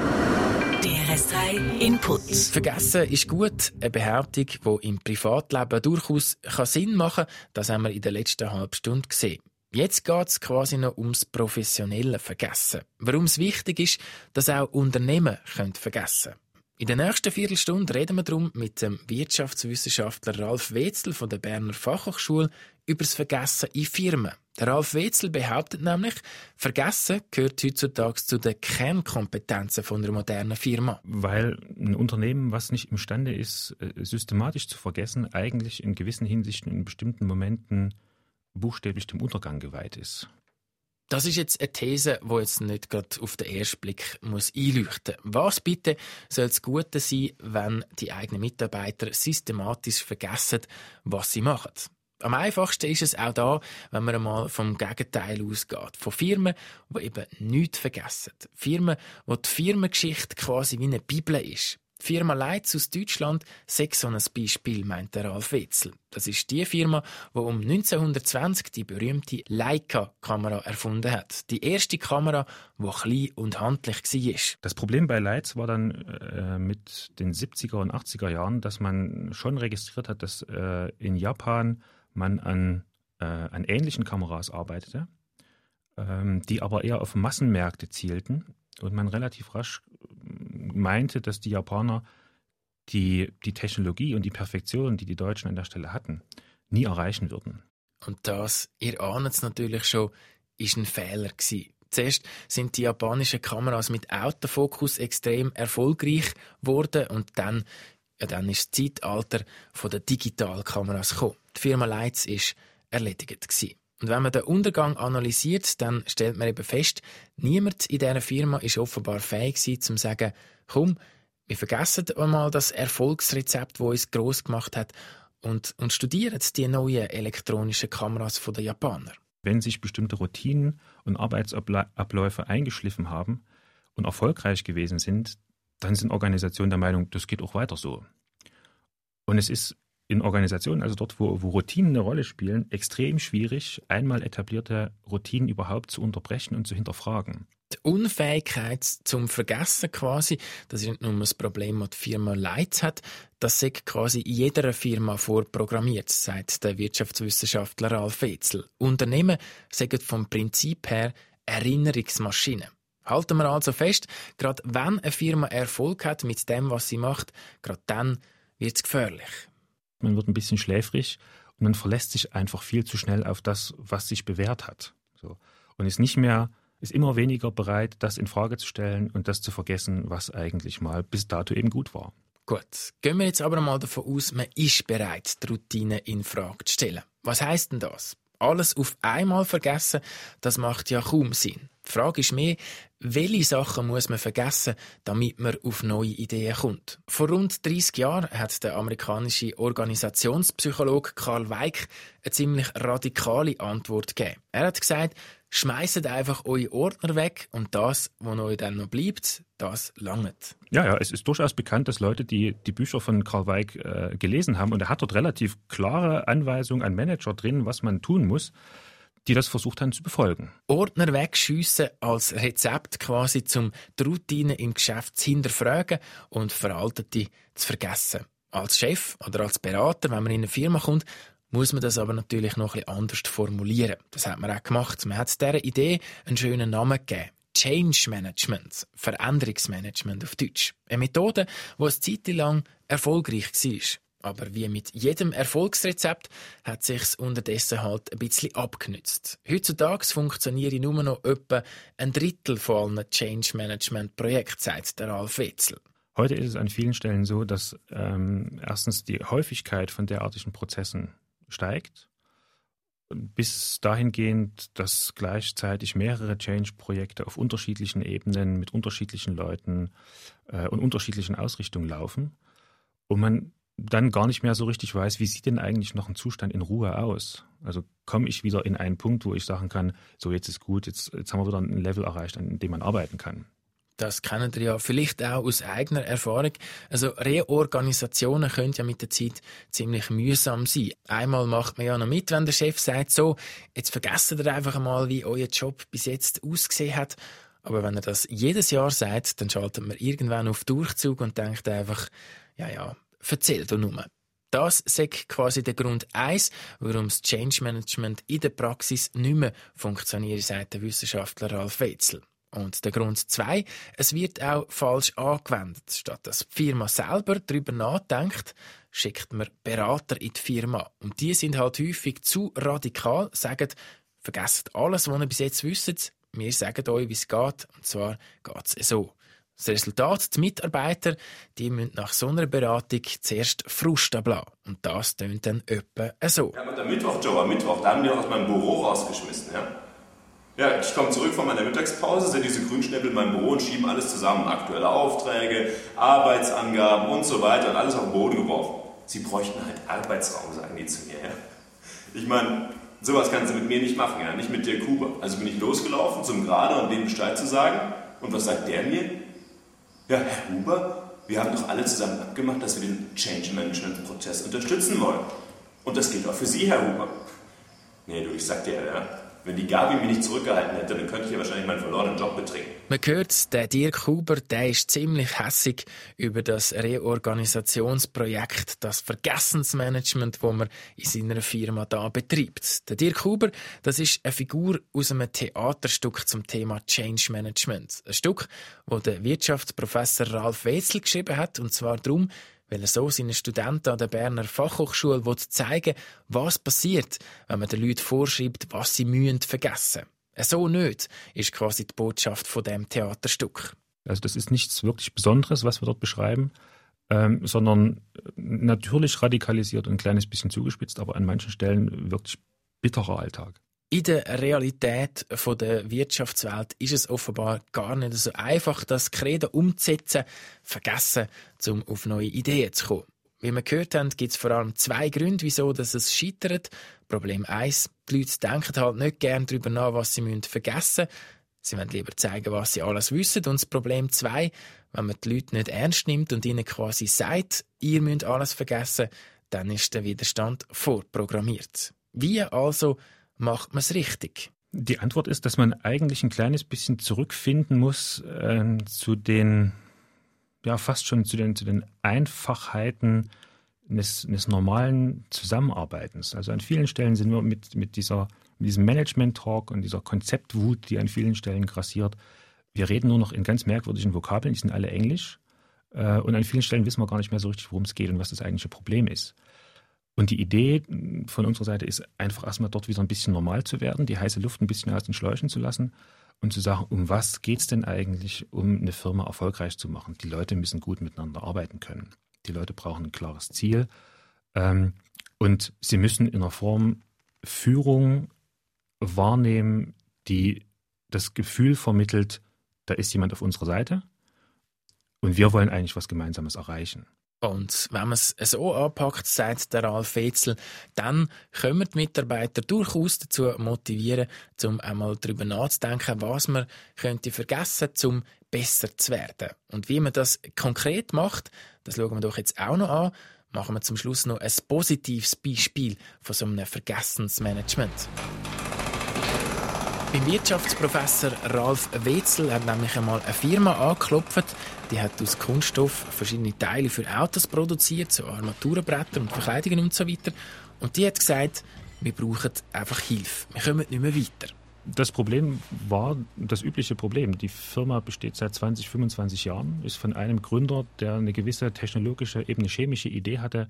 Speaker 7: DRS3 Input.
Speaker 2: Vergessen ist gut, eine Behauptung, die im Privatleben durchaus Sinn machen kann. Das haben wir in der letzten halben Stunde gesehen. Jetzt geht es quasi noch ums professionelle Vergessen. Warum es wichtig ist, dass auch Unternehmen vergessen können. In der nächsten Viertelstunde reden wir darum mit dem Wirtschaftswissenschaftler Ralf Wetzel von der Berner Fachhochschule über das Vergessen in Firmen. Der Ralf Wetzel behauptet nämlich, Vergessen gehört heutzutage zu den Kernkompetenzen von einer modernen Firma.
Speaker 4: Weil ein Unternehmen, was nicht imstande ist, systematisch zu vergessen, eigentlich in gewissen Hinsichten in bestimmten Momenten buchstäblich dem Untergang geweiht ist.
Speaker 2: Das ist jetzt eine These, die jetzt nicht gerade auf den ersten Blick einleuchten muss. Was bitte soll das Gute sein, wenn die eigenen Mitarbeiter systematisch vergessen, was sie machen? Am einfachsten ist es auch da, wenn man einmal vom Gegenteil ausgeht. Von Firmen, die eben nichts vergessen. Firmen, wo die Firmengeschichte quasi wie eine Bibel ist. Die Firma Leitz aus Deutschland sei so ein Beispiel, meint der Ralf Wetzel. Das ist die Firma, die um 1920 die berühmte Leica-Kamera erfunden hat. Die erste Kamera, die klein und handlich war.
Speaker 4: Das Problem bei Leitz war dann mit den 70er und 80er Jahren, dass man schon registriert hat, dass in Japan man an ähnlichen Kameras arbeitete, die aber eher auf Massenmärkte zielten und man relativ rasch meinte, dass die Japaner die Technologie und die Perfektion, die die Deutschen an der Stelle hatten, nie erreichen würden.
Speaker 2: Und das, ihr ahnt es natürlich schon, ist ein Fehler gewesen. Zuerst sind die japanischen Kameras mit Autofokus extrem erfolgreich geworden und dann ist das Zeitalter der Digitalkameras gekommen. Die Firma Leitz war erledigt gewesen. Und wenn man den Untergang analysiert, dann stellt man eben fest, niemand in dieser Firma ist offenbar fähig gewesen, zu sagen, komm, wir vergessen einmal das Erfolgsrezept, das uns gross gemacht hat, und studieren die neuen elektronischen Kameras der Japaner.
Speaker 4: Wenn sich bestimmte Routinen und Arbeitsabläufe eingeschliffen haben und erfolgreich gewesen sind, dann sind Organisationen der Meinung, das geht auch weiter so. Und es ist in Organisationen, also dort, wo Routinen eine Rolle spielen, extrem schwierig, einmal etablierte Routinen überhaupt zu unterbrechen und zu hinterfragen.
Speaker 2: Die Unfähigkeit zum Vergessen quasi, das ist nicht nur das Problem, das die Firma Leitz hat, das ist quasi in jeder Firma vorprogrammiert, sagt der Wirtschaftswissenschaftler Ralf Wetzel. Unternehmen sagen vom Prinzip her Erinnerungsmaschinen. Halten wir also fest, gerade wenn eine Firma Erfolg hat mit dem, was sie macht, gerade dann wird es gefährlich.
Speaker 4: Man wird ein bisschen schläfrig und man verlässt sich einfach viel zu schnell auf das, was sich bewährt hat. So. Und ist immer weniger bereit, das in Frage zu stellen und das zu vergessen, was eigentlich mal bis dato eben gut war.
Speaker 2: Gut, gehen wir jetzt aber mal davon aus, man ist bereit, die Routine in Frage zu stellen. Was heisst denn das? Alles auf einmal vergessen, das macht ja kaum Sinn. Die Frage ist mehr, welche Sachen muss man vergessen, damit man auf neue Ideen kommt? Vor rund 30 Jahren hat der amerikanische Organisationspsychologe Karl Weick eine ziemlich radikale Antwort gegeben. Er hat gesagt, schmeisst einfach eure Ordner weg und das, was euch dann noch bleibt, das langt.
Speaker 4: Ja, es ist durchaus bekannt, dass Leute, die Bücher von Karl Weick gelesen haben, und er hat dort relativ klare Anweisungen an Manager drin, was man tun muss, die das versucht haben zu befolgen.
Speaker 2: Ordner wegschiessen als Rezept quasi, um die Routine im Geschäft zu hinterfragen und Veraltete zu vergessen. Als Chef oder als Berater, wenn man in eine Firma kommt, muss man das aber natürlich noch ein bisschen anders formulieren. Das hat man auch gemacht. Man hat dieser Idee einen schönen Namen gegeben. Change Management, Veränderungsmanagement auf Deutsch. Eine Methode, die eine Zeit lang erfolgreich war. Aber wie mit jedem Erfolgsrezept hat sich's unterdessen halt ein bisschen abgenützt. Heutzutage funktioniere nur noch etwa ein Drittel von allen Change Management Projekten, sagt der Ralf Wetzel.
Speaker 4: Heute ist es an vielen Stellen so, dass erstens die Häufigkeit von derartigen Prozessen steigt, bis dahingehend, dass gleichzeitig mehrere Change-Projekte auf unterschiedlichen Ebenen mit unterschiedlichen Leuten und unterschiedlichen Ausrichtungen laufen und man dann gar nicht mehr so richtig weiß, wie sieht denn eigentlich noch ein Zustand in Ruhe aus? Also komme ich wieder in einen Punkt, wo ich sagen kann, so jetzt ist gut, jetzt haben wir wieder ein Level erreicht, an dem man arbeiten kann.
Speaker 2: Das kennen ihr ja vielleicht auch aus eigener Erfahrung. Also Reorganisationen können ja mit der Zeit ziemlich mühsam sein. Einmal macht man ja noch mit, wenn der Chef sagt, so, jetzt vergesst ihr einfach mal, wie euer Job bis jetzt ausgesehen hat. Aber wenn er das jedes Jahr sagt, dann schaltet man irgendwann auf Durchzug und denkt einfach, ja, erzähl doch nur. Das ist quasi der Grund 1, warum das Change Management in der Praxis nicht mehr funktioniert, sagt der Wissenschaftler Ralf Wetzel. Und der Grund 2, es wird auch falsch angewendet. Statt dass die Firma selber darüber nachdenkt, schickt man Berater in die Firma. Und die sind halt häufig zu radikal, sagen, vergesst alles, was ihr bis jetzt wisst, wir sagen euch, wie es geht, und zwar geht es so. Das Resultat, die Mitarbeiter, die müssen nach so einer Beratung zuerst Frust ablassen. Und das tönt dann etwa so.
Speaker 11: Ja, mit der Mittwochjob am Mittwoch, da haben wir aus meinem Büro rausgeschmissen, ja? Ja, ich komme zurück von meiner Mittagspause, sind diese Grünschnäppel in meinem Büro und schieben alles zusammen. Aktuelle Aufträge, Arbeitsangaben und so weiter und alles auf den Boden geworfen. Sie bräuchten halt Arbeitsraum, sagen die zu mir. Ja? Ich meine, sowas kannst du mit mir nicht machen, ja? Nicht mit Dirk Huber. Also bin ich losgelaufen zum Gerade, um dem Bescheid zu sagen. Und was sagt der mir? Ja, Herr Huber, wir haben doch alle zusammen abgemacht, dass wir den Change-Management-Prozess unterstützen wollen. Und das gilt auch für Sie, Herr Huber. Nee, du, ich sag dir, ja, wenn die Gabi mich nicht zurückgehalten hätte, dann könnte ich ja wahrscheinlich meinen verlorenen Job betreten.
Speaker 2: Man hört, der Dirk Huber, der ist ziemlich hässig über das Reorganisationsprojekt, das Vergessensmanagement, das man in seiner Firma da betreibt. Der Dirk Huber, das ist eine Figur aus einem Theaterstück zum Thema Change Management. Ein Stück, das der Wirtschaftsprofessor Ralf Wetzel geschrieben hat, und zwar darum, weil er so seinen Studenten an der Berner Fachhochschule zeigen will, was passiert, wenn man den Leuten vorschreibt, was sie vergessen müssen. So nicht, ist quasi die Botschaft von dem Theaterstück.
Speaker 4: Also das ist nichts wirklich Besonderes, was wir dort beschreiben, sondern natürlich radikalisiert und ein kleines bisschen zugespitzt, aber an manchen Stellen wirklich bitterer Alltag.
Speaker 2: In der Realität der Wirtschaftswelt ist es offenbar gar nicht so einfach, das Credo umzusetzen, vergessen, um auf neue Ideen zu kommen. Wie wir gehört haben, gibt es vor allem 2 Gründe, wieso es scheitert. Problem 1, die Leute denken halt nicht gerne darüber nach, was sie vergessen müssen. Sie wollen lieber zeigen, was sie alles wissen. Und das Problem 2, wenn man die Leute nicht ernst nimmt und ihnen quasi sagt, ihr müsst alles vergessen, dann ist der Widerstand vorprogrammiert. Wie also macht man es richtig?
Speaker 4: Die Antwort ist, dass man eigentlich ein kleines bisschen zurückfinden muss zu den, ja fast schon zu den Einfachheiten des normalen Zusammenarbeitens. Also an vielen Stellen sind wir mit diesem Management-Talk und dieser Konzeptwut, die an vielen Stellen grassiert, wir reden nur noch in ganz merkwürdigen Vokabeln, die sind alle Englisch. Und an vielen Stellen wissen wir gar nicht mehr so richtig, worum es geht und was das eigentliche Problem ist. Und die Idee von unserer Seite ist einfach erstmal dort wieder ein bisschen normal zu werden, die heiße Luft ein bisschen aus den Schläuchen zu lassen und zu sagen, um was geht es denn eigentlich, um eine Firma erfolgreich zu machen? Die Leute müssen gut miteinander arbeiten können. Die Leute brauchen ein klares Ziel und sie müssen in einer Form Führung wahrnehmen, die das Gefühl vermittelt, da ist jemand auf unserer Seite und wir wollen eigentlich was Gemeinsames erreichen.
Speaker 2: Und wenn man es so anpackt, sagt der Ralf Wetzel, dann können wir die Mitarbeiter durchaus dazu motivieren, um einmal darüber nachzudenken, was man könnte vergessen, um besser zu werden. Und wie man das konkret macht, das schauen wir doch jetzt auch noch an. Machen wir zum Schluss noch ein positives Beispiel von so einem Vergessensmanagement. Beim Wirtschaftsprofessor Ralf Wetzel hat nämlich einmal eine Firma angeklopft, die hat aus Kunststoff verschiedene Teile für Autos produziert, so Armaturenbretter und Verkleidungen und so weiter. Und die hat gesagt, wir brauchen einfach Hilfe, wir kommen nicht mehr weiter.
Speaker 4: Das Problem war das übliche Problem. Die Firma besteht seit 20, 25 Jahren, ist von einem Gründer, der eine gewisse technologische, eben eine chemische Idee hatte,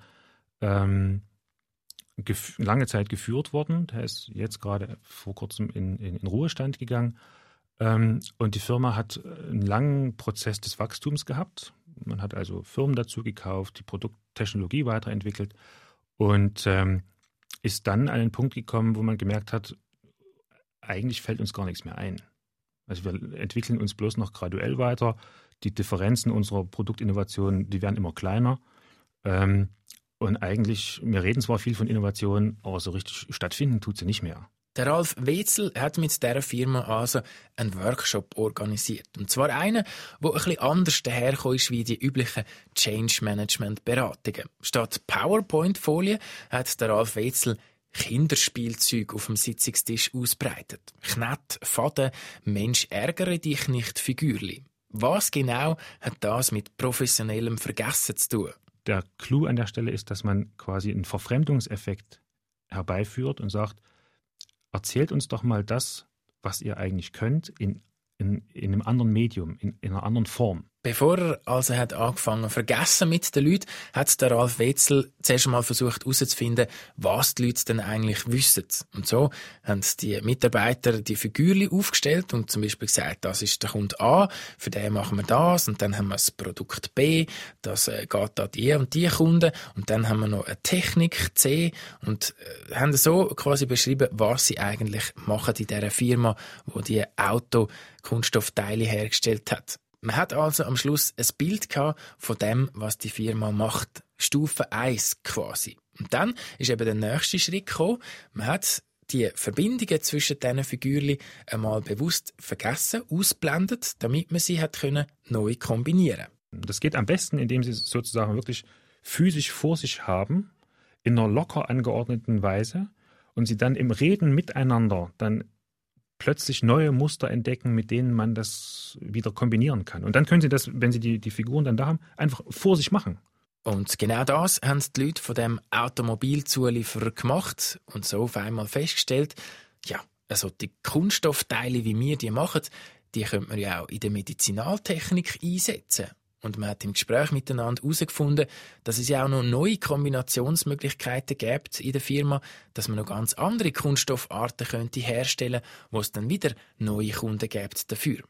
Speaker 4: lange Zeit geführt worden. Der ist jetzt gerade vor kurzem in Ruhestand gegangen. Und die Firma hat einen langen Prozess des Wachstums gehabt. Man hat also Firmen dazu gekauft, die Produkttechnologie weiterentwickelt und ist dann an einen Punkt gekommen, wo man gemerkt hat, eigentlich fällt uns gar nichts mehr ein. Also wir entwickeln uns bloß noch graduell weiter. Die Differenzen unserer Produktinnovation, die werden immer kleiner. Und eigentlich, wir reden zwar viel von Innovation, aber so richtig stattfinden tut sie nicht mehr.
Speaker 2: Der Ralf Wetzel hat mit dieser Firma also einen Workshop organisiert. Und zwar einen, der ein bisschen anders daherkommt wie die üblichen Change-Management-Beratungen. Statt PowerPoint-Folien hat der Ralf Wetzel Kinderspielzeug auf dem Sitzungstisch ausbreitet. Knett, Faden, Mensch ärgere dich nicht, Figürli. Was genau hat das mit professionellem Vergessen zu tun?
Speaker 4: Der Clou an der Stelle ist, dass man quasi einen Verfremdungseffekt herbeiführt und sagt, erzählt uns doch mal das, was ihr eigentlich könnt, in einem anderen Medium, in einer anderen Form.
Speaker 2: Bevor er also hat angefangen zu vergessen mit den Leuten, hat der Ralf Wetzel zuerst einmal versucht herauszufinden, was die Leute denn eigentlich wissen. Und so haben die Mitarbeiter die Figürchen aufgestellt und zum Beispiel gesagt, das ist der Kunde A, für den machen wir das, und dann haben wir das Produkt B, das geht an die und die Kunden, und dann haben wir noch eine Technik C und haben so quasi beschrieben, was sie eigentlich machen in dieser Firma, die Kunststoffteile hergestellt hat. Man hat also am Schluss ein Bild gehabt von dem, was die Firma macht. Stufe 1 quasi. Und dann ist eben der nächste Schritt gekommen. Man hat die Verbindungen zwischen diesen Figürchen einmal bewusst vergessen, ausblendet, damit man sie hat können neu kombinieren.
Speaker 4: Das geht am besten, indem Sie es sozusagen wirklich physisch vor sich haben, in einer locker angeordneten Weise, und Sie dann im Reden miteinander dann plötzlich neue Muster entdecken, mit denen man das wieder kombinieren kann. Und dann können Sie das, wenn Sie die Figuren dann da haben, einfach vor sich machen.
Speaker 2: Und genau das haben die Leute von dem Automobilzulieferer gemacht und so auf einmal festgestellt, ja, also die Kunststoffteile, wie wir die machen, die könnte man ja auch in der Medizinaltechnik einsetzen. Und man hat im Gespräch miteinander herausgefunden, dass es ja auch noch neue Kombinationsmöglichkeiten gibt in der Firma, dass man noch ganz andere Kunststoffarten könnte herstellen, wo es dann wieder neue Kunden gibt dafür.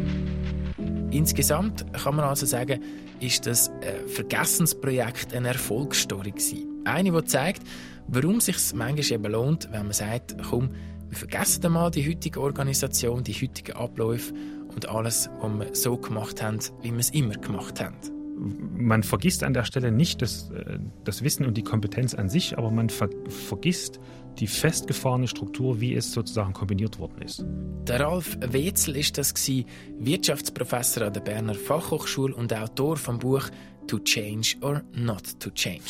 Speaker 2: Insgesamt kann man also sagen, ist das Vergessensprojekt eine Erfolgsstory gewesen. Eine, die zeigt, warum es sich manchmal eben lohnt, wenn man sagt, komm, wir vergessen einmal die heutige Organisation, die heutigen Abläufe und alles, was wir so gemacht haben, wie wir es immer gemacht haben.
Speaker 4: Man vergisst an der Stelle nicht das Wissen und die Kompetenz an sich, aber man vergisst die festgefahrene Struktur, wie es sozusagen kombiniert worden ist.
Speaker 2: Der Ralf Wetzel ist das gewesen, Wirtschaftsprofessor an der Berner Fachhochschule und Autor vom Buch «To Change or Not to Change».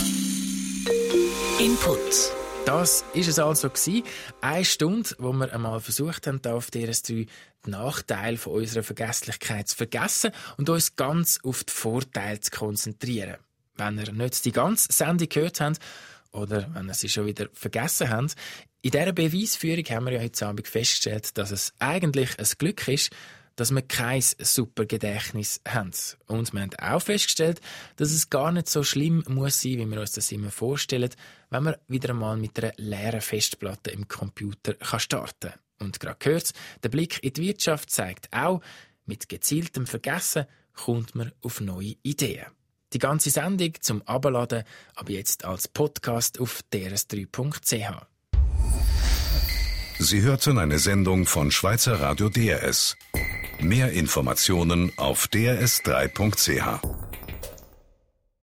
Speaker 7: Input.
Speaker 2: Das war es also gewesen. 1 Stunde, wo wir einmal versucht haben, hier auf DRS3 die Nachteile von unserer Vergesslichkeit zu vergessen und uns ganz auf die Vorteile zu konzentrieren. Wenn ihr nicht die ganze Sendung gehört habt oder wenn ihr sie schon wieder vergessen habt, in dieser Beweisführung haben wir ja heute Abend festgestellt, dass es eigentlich ein Glück ist, dass wir kein super Gedächtnis haben. Und wir haben auch festgestellt, dass es gar nicht so schlimm muss sein, wie wir uns das immer vorstellen, wenn man wieder einmal mit einer leeren Festplatte im Computer starten kann. Und gerade gehört, der Blick in die Wirtschaft zeigt auch, mit gezieltem Vergessen kommt man auf neue Ideen. Die ganze Sendung zum Abladen ab jetzt als Podcast auf drs3.ch.
Speaker 1: Sie hörten eine Sendung von Schweizer Radio DRS. Mehr Informationen auf drs3.ch.